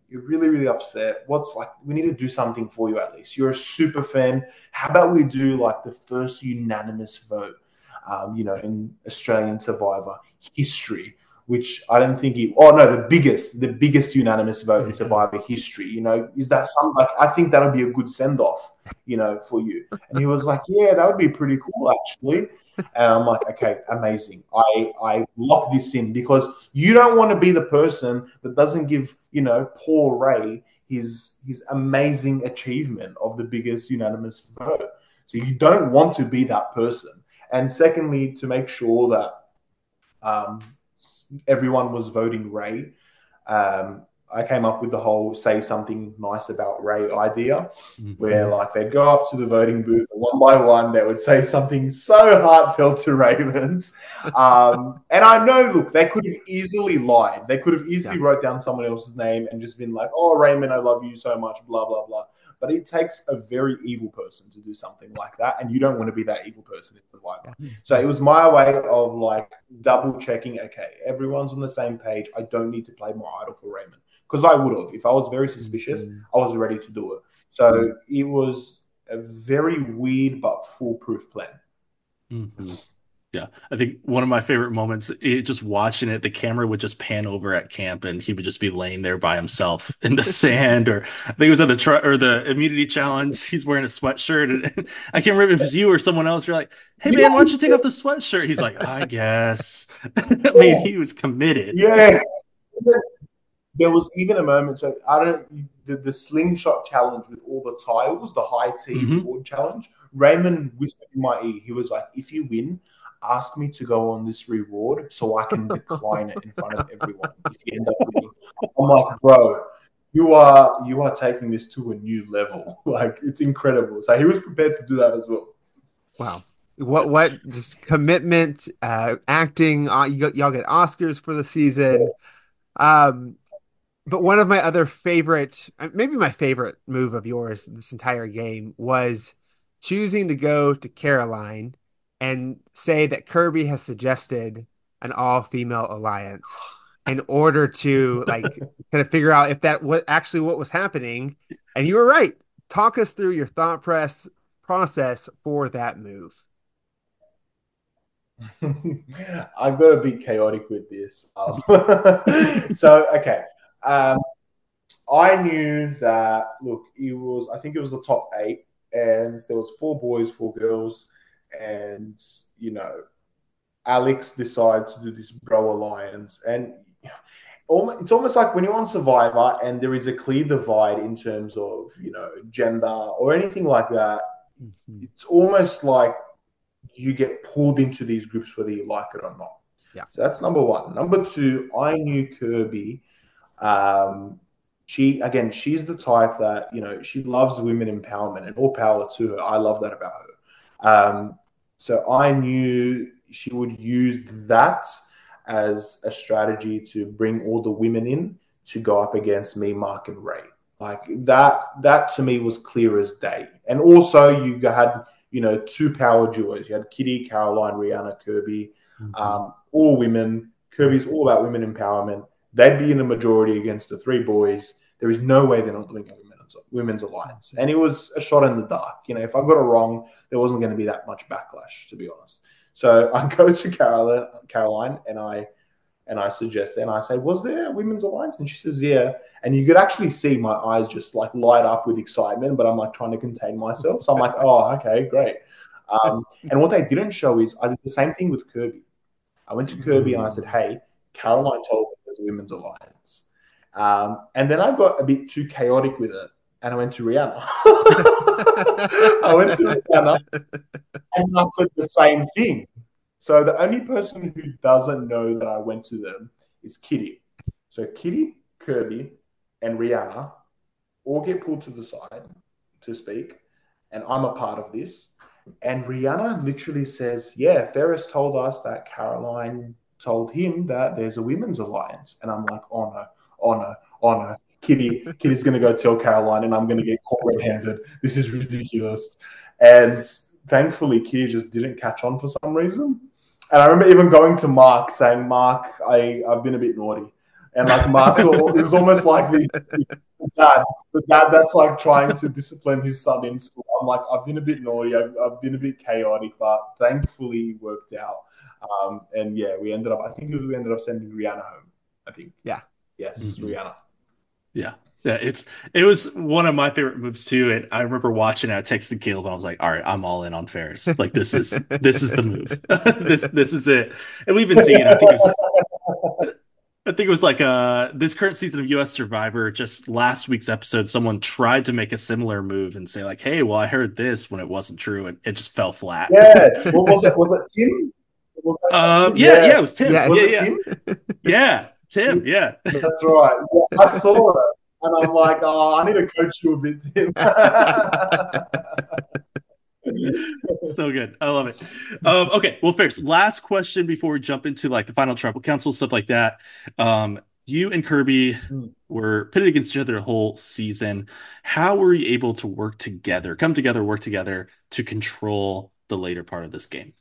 You're really, really upset. What's like, we need to do something for you at least. You're a super fan. How about we do like the first unanimous vote, um, you know, in Australian Survivor history, which I don't think he, oh no, the biggest, the biggest unanimous vote in Survivor history, you know, is that some, like, I think that would be a good send off, you know, for you. And he was like, yeah, that would be pretty cool actually. And I'm like, okay, amazing. I, I lock this in because you don't want to be the person that doesn't give, you know, Paul Ray his his amazing achievement of the biggest unanimous vote. So you don't want to be that person. And secondly, to make sure that um, everyone was voting Ray, um, I came up with the whole say something nice about Ray idea, mm-hmm. where like they'd go up to the voting booth and one by one they would say something so heartfelt to Raymond. Um, and I know, look, they could have easily lied. They could have easily yeah. wrote down someone else's name and just been like, oh, Raymond, I love you so much, blah, blah, blah. But it takes a very evil person to do something like that, and you don't want to be that evil person in Survivor. Yeah. So it was my way of like double checking, okay, everyone's on the same page. I don't need to play my idol for Raymond. Because I would have. If I was very suspicious, mm-hmm. I was ready to do it. So it was a very weird but foolproof plan. Mm-hmm. Yeah. I think one of my favorite moments, it, just watching it, the camera would just pan over at camp and he would just be laying there by himself in the sand. Or I think it was at the tr- or the immunity challenge. He's wearing a sweatshirt. And, and I can't remember if it was you or someone else. You're like, hey, man, why don't you take off the sweatshirt? He's like, I guess. I mean, he was committed. Yeah. There was even a moment, so I don't, the, the slingshot challenge with all the tiles, the high tea mm-hmm. reward challenge, Raymond whispered in my ear, he was like, if you win, ask me to go on this reward so I can decline it in front of everyone if you end up winning. I'm like, bro, you are you are taking this to a new level. Like, it's incredible. So he was prepared to do that as well. Wow. What, what just commitment, uh, acting, uh, y- y'all get Oscars for the season. Um, But one of my other favorite, maybe my favorite move of yours this entire game was choosing to go to Caroline and say that Kirby has suggested an all-female alliance in order to like kind of figure out if that was actually what was happening. And you were right. Talk us through your thought press process for that move. I'm going to be chaotic with this. Um, so, okay. Um, I knew that, look, it was, I think it was the top eight, and there was four boys, four girls, and, you know, Alex decided to do this bro alliance. And it's almost like when you're on Survivor and there is a clear divide in terms of, you know, gender or anything like that, mm-hmm. it's almost like you get pulled into these groups whether you like it or not. Yeah. So that's number one. Number two, I knew Kirby. Um, she, again, she's the type that, you know, she loves women empowerment and all power to her. I love that about her. Um, so I knew she would use that as a strategy to bring all the women in to go up against me, Mark, and Ray. Like that, that to me was clear as day. And also you had, you know, two power duos. You had Kitty, Caroline, Rihanna, Kirby, mm-hmm. um, all women. Kirby's all about women empowerment. They'd be in the majority against the three boys. There is no way they're not doing a women's, women's alliance. And it was a shot in the dark. You know, if I got it wrong, there wasn't going to be that much backlash, to be honest. So I go to Caroline, Caroline and I and I suggest it. And I say, was there a women's alliance? And she says, yeah. And you could actually see my eyes just like light up with excitement, but I'm like trying to contain myself. So I'm like, oh, okay, great. Um, and what they didn't show is I did the same thing with Kirby. I went to Kirby and I said, hey, Caroline told me there's a women's alliance. Um, and then I got a bit too chaotic with it. And I went to Rihanna. I went to Rihanna and I said the same thing. So the only person who doesn't know that I went to them is Kitty. So Kitty, Kirby, and Rihanna all get pulled to the side to speak. And I'm a part of this. And Rihanna literally says, yeah, Ferris told us that Caroline told him that there's a women's alliance. And I'm like, oh no, oh no, oh no. Kitty, Kitty's going to go tell Caroline and I'm going to get caught red-handed. This is ridiculous. And thankfully, Kitty just didn't catch on for some reason. And I remember even going to Mark saying, Mark, I, I've been a bit naughty. And like Mark's, all, it was almost like the, the dad, the dad that's like trying to discipline his son in school. I'm like, I've been a bit naughty, I've, I've been a bit chaotic, but thankfully it worked out. Um, and yeah, we ended up, I think we ended up sending Rihanna home. I think. Yeah. Yes, Mhm. Rihanna. Yeah. Yeah, it's it was one of my favorite moves too. And I remember watching it, I texted Caleb and I was like, all right, I'm all in on Ferris. Like this is this is the move. This this is it. And we've been seeing, I think it was I think it was like uh this current season of U S Survivor, just last week's episode, someone tried to make a similar move and say, like, hey, well, I heard this when it wasn't true, and it just fell flat. Yeah. What was it? Was it Tim? Was that Um, Tim? yeah, Yeah. yeah, it was Tim. Yeah. Was Yeah, it yeah. Tim? Yeah, Tim, yeah. That's right. Yeah, I saw it. And I'm like, oh, I need to coach you a bit, Tim. So good. I love it. Um, okay, well, first, last question before we jump into like the final tribal council, stuff like that. Um, you and Kirby were pitted against each other the whole season. How were you able to work together, come together, work together to control the later part of this game?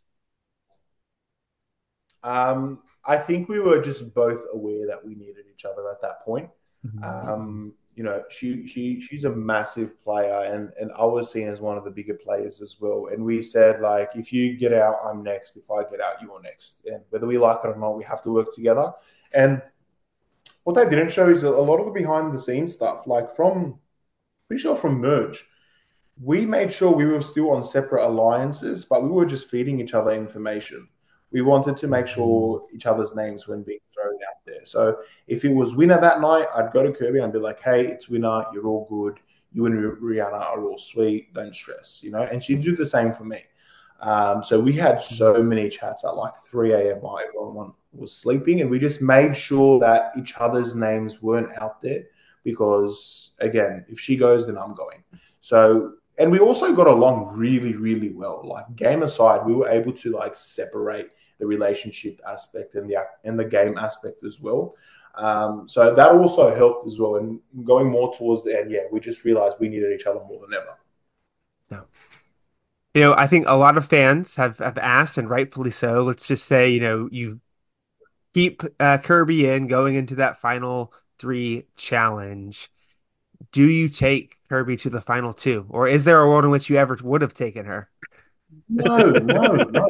Um, I think we were just both aware that we needed each other at that point. Um, you know, she she she's a massive player, and and I was seen as one of the bigger players as well. And we said like, if you get out, I'm next. If I get out, you're next. And whether we like it or not, we have to work together. And what they didn't show is a lot of the behind the scenes stuff, like from pretty sure from Merge. We made sure we were still on separate alliances, but we were just feeding each other information. We wanted to make sure each other's names weren't being thrown out there. So if it was winner that night, I'd go to Kirby and I'd be like, hey, it's winner. You're all good. You and Rihanna are all sweet. Don't stress, you know? And she'd do the same for me. Um, so we had so many chats at like three a.m. while everyone was sleeping, and we just made sure that each other's names weren't out there because, again, if she goes, then I'm going. So, and we also got along really, really well. Like game aside, we were able to like separate the relationship aspect and the and the game aspect as well. Um, so that also helped as well. And going more towards the end, yeah, we just realized we needed each other more than ever. No. You know, I think a lot of fans have, have asked, and rightfully so. Let's just say, you know, you keep uh, Kirby in going into that final three challenge. Do you take Kirby to the final two, or is there a world in which you ever would have taken her? No, no, no.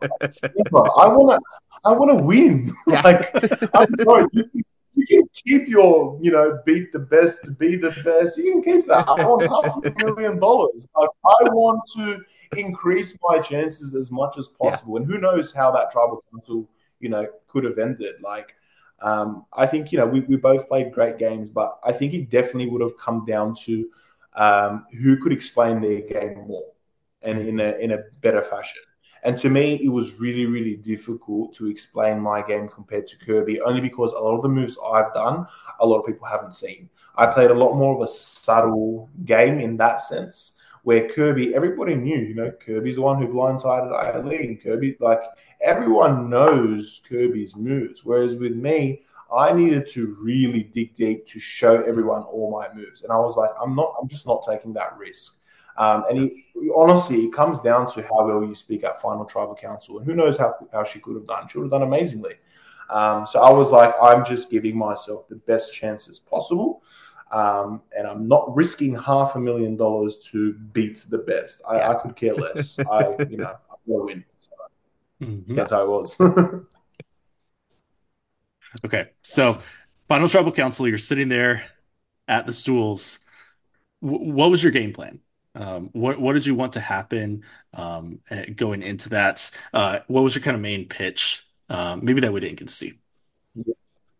I want to. I want to win. Yeah. Like, I'm sorry. You, you can keep your, you know, beat the best, be the best. You can keep that. I want half a million dollars. Like, I want to increase my chances as much as possible. Yeah. And who knows how that tribal council, you know, could have ended. Like, um, I think, you know, we, we both played great games, but I think it definitely would have come down to um, who could explain their game more and in a in a better fashion. And to me, it was really, really difficult to explain my game compared to Kirby, only because a lot of the moves I've done, a lot of people haven't seen. I played a lot more of a subtle game in that sense, where Kirby, everybody knew, you know, Kirby's the one who blindsided Eileen. Kirby, like, everyone knows Kirby's moves. Whereas with me, I needed to really dig deep to show everyone all my moves. And I was like, I'm not, I'm just not taking that risk. Um, and he, honestly, it comes down to how well you speak at Final Tribal Council. And who knows how, how she could have done. She would have done amazingly. Um, so I was like, I'm just giving myself the best chances possible. Um, and I'm not risking half a million dollars to beat the best. I, yeah. I could care less. I, you know, I will win. So mm-hmm. That's how it was. Okay. So Final Tribal Council, you're sitting there at the stools. W- what was your game plan? Um, what what did you want to happen um, going into that? Uh, what was your kind of main pitch? Um, maybe that we didn't get to see. Yeah.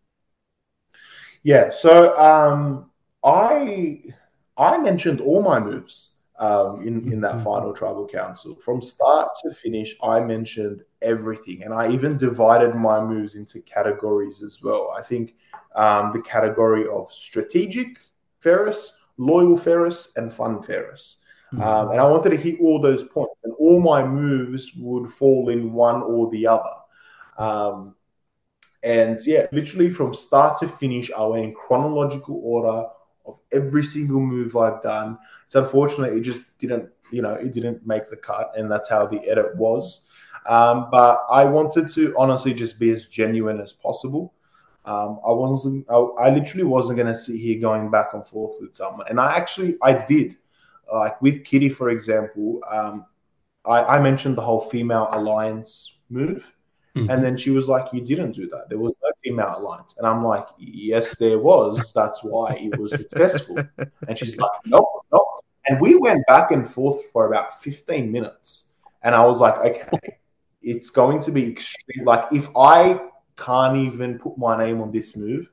yeah so um, I I mentioned all my moves um, in in that mm-hmm. Final Tribal Council from start to finish. I mentioned everything, and I even divided my moves into categories as well. I think um, the category of strategic Ferris, loyal Ferris, and fun Ferris. Mm-hmm. Um, and I wanted to hit all those points, and all my moves would fall in one or the other. Um, and yeah, literally from start to finish, I went in chronological order of every single move I've done. It's unfortunate it just didn't, you know, it didn't make the cut, and that's how the edit was. Um, but I wanted to honestly just be as genuine as possible. Um, I wasn't. I, I literally wasn't going to sit here going back and forth with someone, and I actually I did. Like with Kitty, for example, um, I, I mentioned the whole female alliance move, and Mhm. then she was like, "You didn't do that. There was no female alliance." And I'm like, "Yes, there was. That's why it was successful." And she's like, "Nope, nope." And we went back and forth for about fifteen minutes, and I was like, "Okay, it's going to be extreme. Like if I can't even put my name on this move,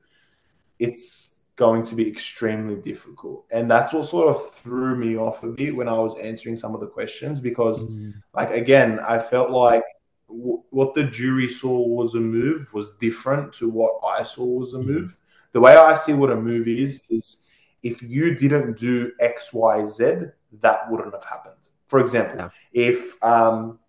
it's going to be extremely difficult." And that's what sort of threw me off a bit when I was answering some of the questions because, Mm, like, again, I felt like w- what the jury saw was a move was different to what I saw was a Mhm. move. The way I see what a move is, is if you didn't do X, Y, Z, that wouldn't have happened. For example, yeah. if um,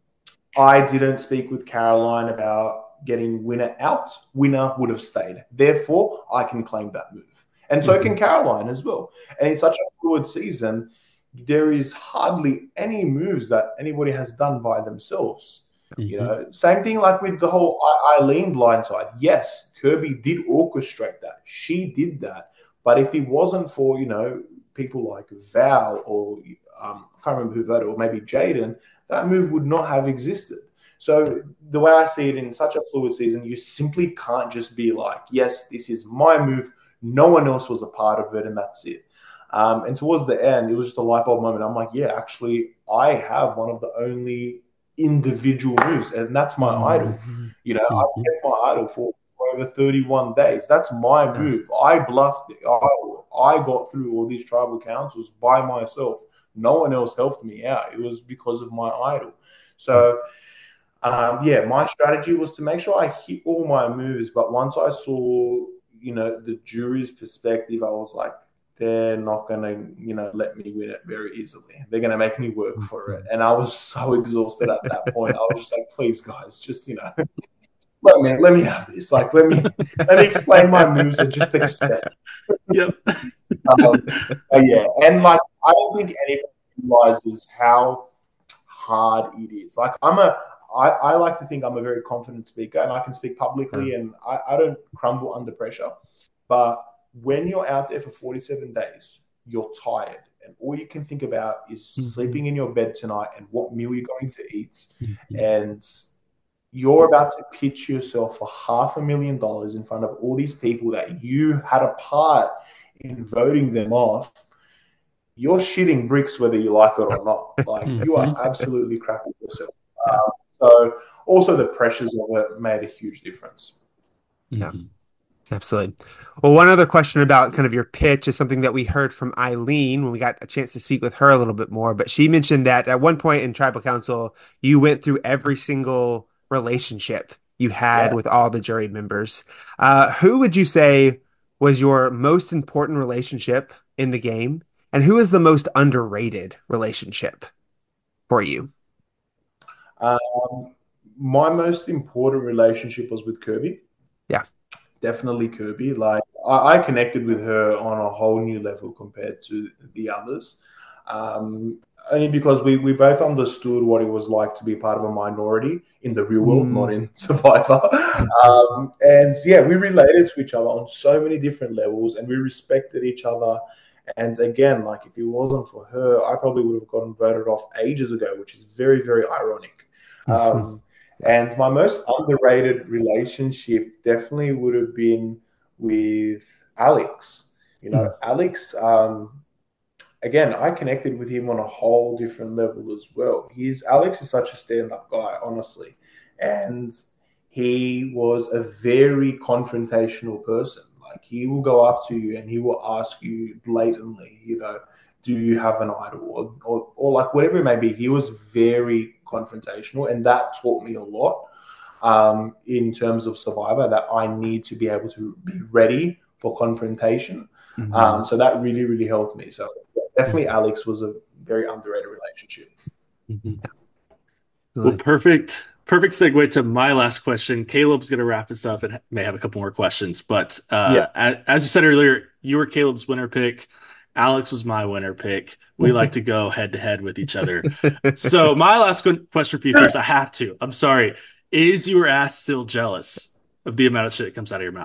I didn't speak with Caroline about getting winner out, winner would have stayed. Therefore, I can claim that move. And so can Mhm. Caroline as well. And in such a fluid season, there is hardly any moves that anybody has done by themselves. You Mhm. know, same thing like with the whole Eileen blindside. Yes, Kirby did orchestrate that. She did that. But if it wasn't for, you know, people like Val or um, I can't remember who voted, or maybe Jaden, that move would not have existed. So the way I see it in such a fluid season, you simply can't just be like, yes, this is my move. No one else was a part of it, and that's it. Um, and towards the end, it was just a light bulb moment. I'm like, yeah, actually, I have one of the only individual moves, and that's my idol. Mhm. You know, I Mhm. kept my idol for, for over thirty-one days. That's my Yeah. move. I bluffed it. I, I got through all these tribal councils by myself. No one else helped me out. It was because of my idol. So, um, yeah, my strategy was to make sure I hit all my moves. But once I saw, you know, the jury's perspective, I was like, they're not going to, you know, let me win it very easily. They're going to make me work for it. Mhm. And I was so exhausted at that point. I was just like, please, guys, just, you know, let me, let me have this. Like, let me, let me explain my moves and just accept. Yep. Um, but yeah, and like, I don't think anyone realizes how hard it is. Like I'm a, I, I like to think I'm a very confident speaker and I can speak Yeah. publicly and I, I don't crumble under pressure. But when you're out there for forty-seven days, you're tired. And all you can think about is Mhm. sleeping in your bed tonight and what meal you're going to eat. Mhm. And you're about to pitch yourself for half a million dollars in front of all these people that you had a part in voting them off. You're shitting bricks whether you like it or not. Like you are Mhm. absolutely crapping yourself. Yeah. Um, so also the pressures of it made a huge difference. Yeah. Mhm. Absolutely. Well, one other question about kind of your pitch is something that we heard from Eileen when we got a chance to speak with her a little bit more. But she mentioned that at one point in Tribal Council, you went through every single relationship you had Yeah. with all the jury members. Uh, who would you say was your most important relationship in the game? And who is the most underrated relationship for you? Um, my most important relationship was with Kirby. Yeah. Definitely Kirby. Like I, I connected with her on a whole new level compared to the others. Um, only because we, we both understood what it was like to be part of a minority in the real world, not Mm. in Survivor. Um, and yeah, we related to each other on so many different levels and we respected each other. And again, like if it wasn't for her, I probably would have gotten voted off ages ago, which is very, very ironic. Um, Yeah. and my most underrated relationship definitely would have been with Alex. You know, Mhm. Alex, um, again, I connected with him on a whole different level as well. He's Alex is such a stand-up guy, honestly, and he was a very confrontational person. Like he will go up to you and he will ask you blatantly, you know, do you have an idol or, or, or like whatever it may be. He was very confrontational, and that taught me a lot um, in terms of Survivor. That I need to be able to be ready for confrontation. Mhm. Um, so that really, really helped me. So yeah, definitely, Alex was a very underrated relationship. Mhm. Well, Absolutely. perfect. Perfect segue to my last question. Caleb's going to wrap us up and may have a couple more questions. But Yeah. uh, as, as you said earlier, you were Caleb's winner pick. Alex was my winner pick. We like to go head to head with each other. So, my last que- question for you first, I have to. I'm sorry. Is your ass still jealous of the amount of shit that comes out of your mouth?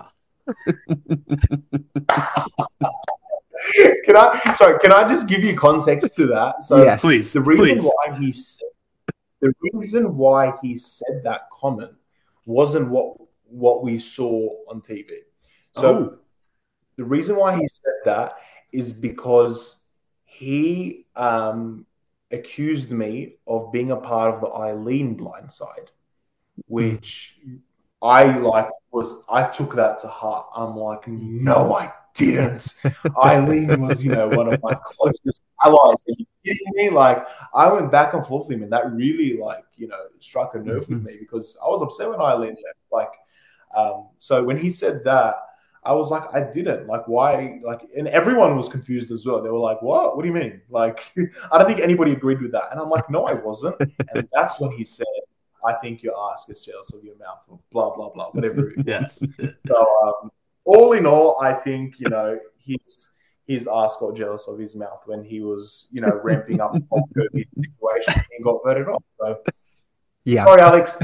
Can I? Sorry, can I just give you context to that? So Yes. Please, the reason please. why he said, the reason why he said that comment wasn't what what we saw on T V. So Oh, the reason why he said that is because he um, accused me of being a part of the Eileen blind side, which I like was I took that to heart. I'm like, no, I didn't. Eileen was, you know, one of my closest allies. Are you kidding me? Like, I went back and forth with him, and that really, like, you know, struck a nerve with me because I was upset when Eileen left. Like, um, so when he said that, I was like, I didn't. Like, why? Like, and everyone was confused as well. They were like, what? What do you mean? Like, I don't think anybody agreed with that. And I'm like, no, I wasn't. And that's when he said, I think your ass is jealous of your mouth, or blah, blah, blah, whatever it yeah. was. So, um, all in all, I think, you know, his his ass got jealous of his mouth when he was, you know, ramping up the whole Kirby situation and got voted off. So, Yeah. sorry, Alex.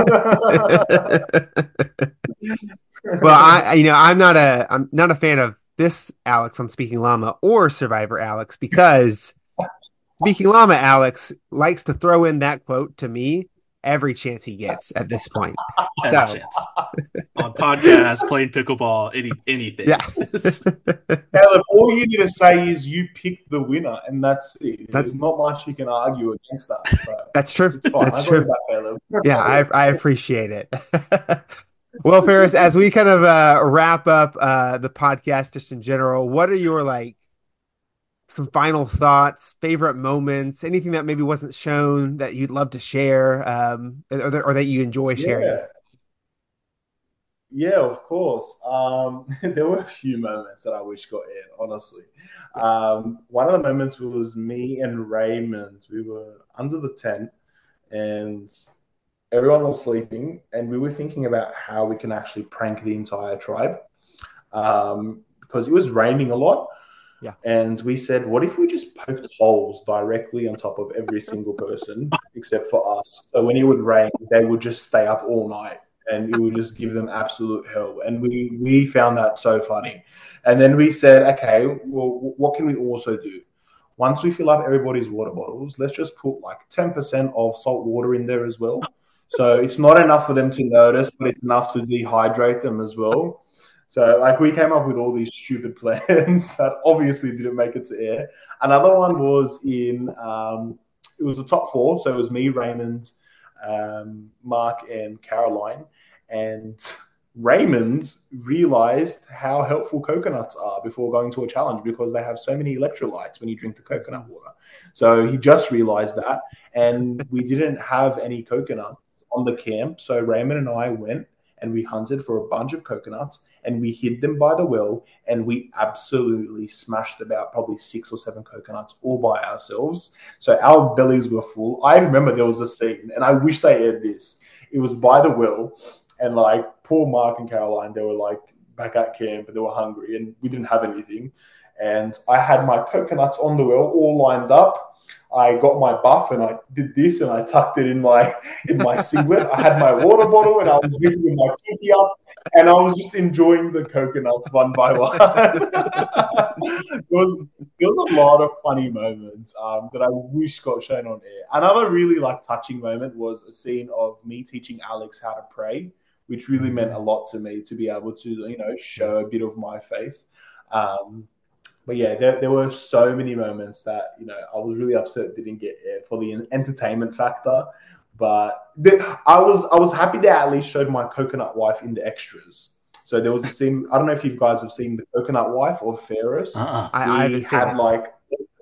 Well, I, you know, I'm not a, I'm not a fan of this Alex on Speaking Llama or Survivor Alex because Speaking Llama Alex likes to throw in that quote to me every chance he gets at this point. Every So, chance. On podcast, playing pickleball, any anything. yeah. Caleb, all you need to say is you picked the winner, and that's it. That's- There's not much you can argue against that. So That's true. it's fine. That's I got true. your back, Caleb. Yeah, I, I appreciate it. Well, Ferris, as we kind of uh, wrap up uh, the podcast just in general, what are your like some final thoughts, favorite moments, anything that maybe wasn't shown that you'd love to share, um, or, that- or that you enjoy sharing? Yeah. Yeah, of course. Um, there were a few moments that I wish got in, honestly. Um, one of the moments was me and Raymond. We were under the tent and everyone was sleeping, and we were thinking about how we can actually prank the entire tribe um, because it was raining a lot. Yeah. And we said, what if we just poked holes directly on top of every single person except for us? So when it would rain, they would just stay up all night and it would just give them absolute hell. And we, we found that so funny. And then we said, okay, well, what can we also do? Once we fill up everybody's water bottles, let's just put like ten percent of salt water in there as well. So it's not enough for them to notice, but it's enough to dehydrate them as well. So like we came up with all these stupid plans that obviously didn't make it to air. Another one was in, um, it was the top four. So it was me, Raymond, um, Mark, and Caroline. And Raymond realized how helpful coconuts are before going to a challenge because they have so many electrolytes when you drink the coconut water. So he just realized that. And we didn't have any coconuts on the camp. So Raymond and I went and we hunted for a bunch of coconuts and we hid them by the well and we absolutely smashed about probably six or seven coconuts all by ourselves. So our bellies were full. I remember there was a scene and I wish they aired this. It was by the well and like poor Mark and Caroline, they were like back at camp and they were hungry and we didn't have anything. And I had my coconuts on the well all lined up. I got my buff and I did this and I tucked it in my in my singlet. I had my water bottle and I was drinking my pinky up and I was just enjoying the coconuts one by one. there, was, there was a lot of funny moments um, that I wish got shown on air. Another really like touching moment was a scene of me teaching Alex how to pray, which really meant a lot to me to be able to, you know, show a bit of my faith. Um, But yeah, there, there were so many moments that, you know, I was really upset it didn't get aired for the entertainment factor. But the, I was I was happy they at least showed my coconut wife in the extras. So there was a scene, I don't know if you guys have seen the coconut wife of Ferris. Uh-uh. I, I haven't We seen had it. like,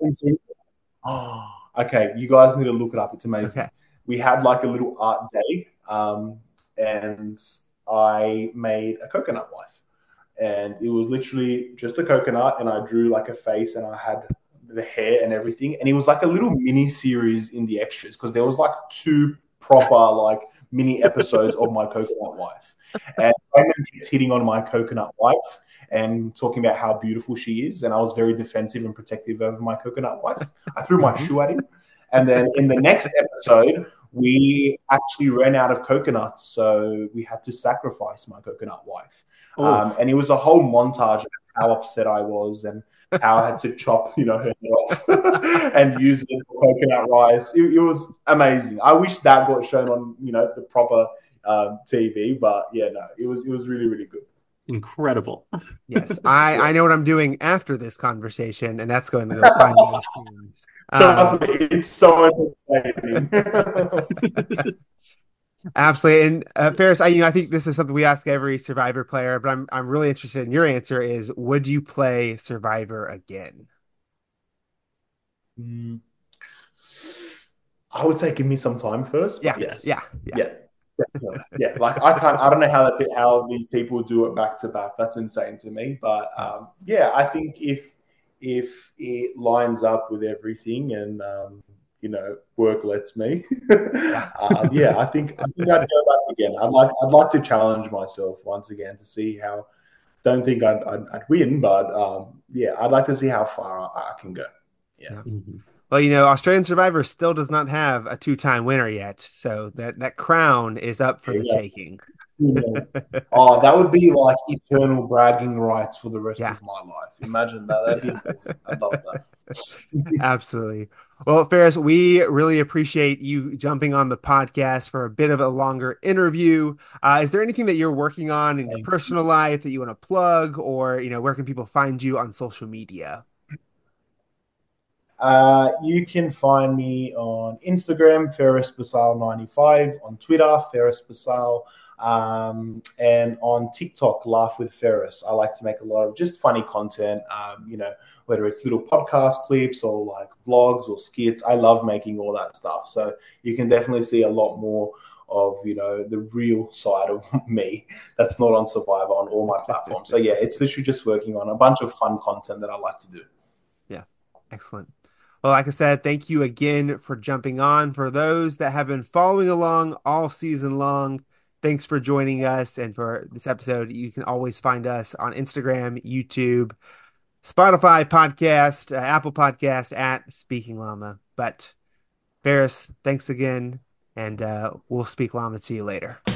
oh, okay, you guys need to look it up. It's amazing. Okay. We had like a little art day um, and I made a coconut wife. And it was literally just a coconut and I drew like a face and I had the hair and everything. And it was like a little mini series in the extras because there was like two proper like mini episodes of my coconut wife. And Raymond kept hitting on my coconut wife and talking about how beautiful she is. And I was very defensive and protective over my coconut wife. I threw my shoe at him. And then in the next episode, we actually ran out of coconuts, so we had to sacrifice my coconut wife. Oh, Um, and it was a whole montage of how upset I was and how I had to chop, you know, her head off and use it for coconut rice. It, it was amazing. I wish that got shown on, you know, the proper um, T V, but yeah, no, it was it was really really good. incredible. Yes, I Yeah. I know what I'm doing after this conversation, and that's going to go find those scenes. Um, Trust me, it's so entertaining. absolutely, and uh, Ferris, I you know I think this is something we ask every Survivor player, but I'm I'm really interested in your answer. Is would you play Survivor again? Mm, I would say give me some time first, Yeah, but Yes. yes, yeah, yeah. yeah, definitely, yeah. Like I can't, I don't know how that, how these people do it back to back. That's insane to me. But um, yeah, I think if if it lines up with everything and um, you know work lets me, Yeah. um, yeah, I think I think I'd go back again. I'd like I'd like to challenge myself once again to see how. Don't think I'd I'd, I'd win, but um, yeah, I'd like to see how far I, I can go. Yeah. Yeah. Mhm. Well, you know, Australian Survivor still does not have a two-time winner yet, so that that crown is up for the Yeah. taking. Oh, that would be like eternal bragging rights for the rest Yeah, of my life. Imagine that. That'd be amazing. I'd love that. absolutely. Well, Ferris, we really appreciate you jumping on the podcast for a bit of a longer interview. Uh, is there anything that you're working on in your Thank personal you. life that you want to plug, or you know, where can people find you on social media? Uh, you can find me on Instagram, Ferris Basal ninety-five, on Twitter, Ferris Basal, um, and on TikTok, Laugh with Ferris. I like to make a lot of just funny content, um, you know, whether it's little podcast clips or like vlogs or skits. I love making all that stuff. So you can definitely see a lot more of, you know, the real side of me that's not on Survivor on all my platforms. So yeah, it's literally just working on a bunch of fun content that I like to do. Yeah, excellent. Well, like I said, thank you again for jumping on. For those that have been following along all season long, thanks for joining us. And for this episode, you can always find us on Instagram, YouTube, Spotify podcast, uh, Apple podcast at Speaking Llama. But Ferris, thanks again, and uh, we'll speak llama to you later.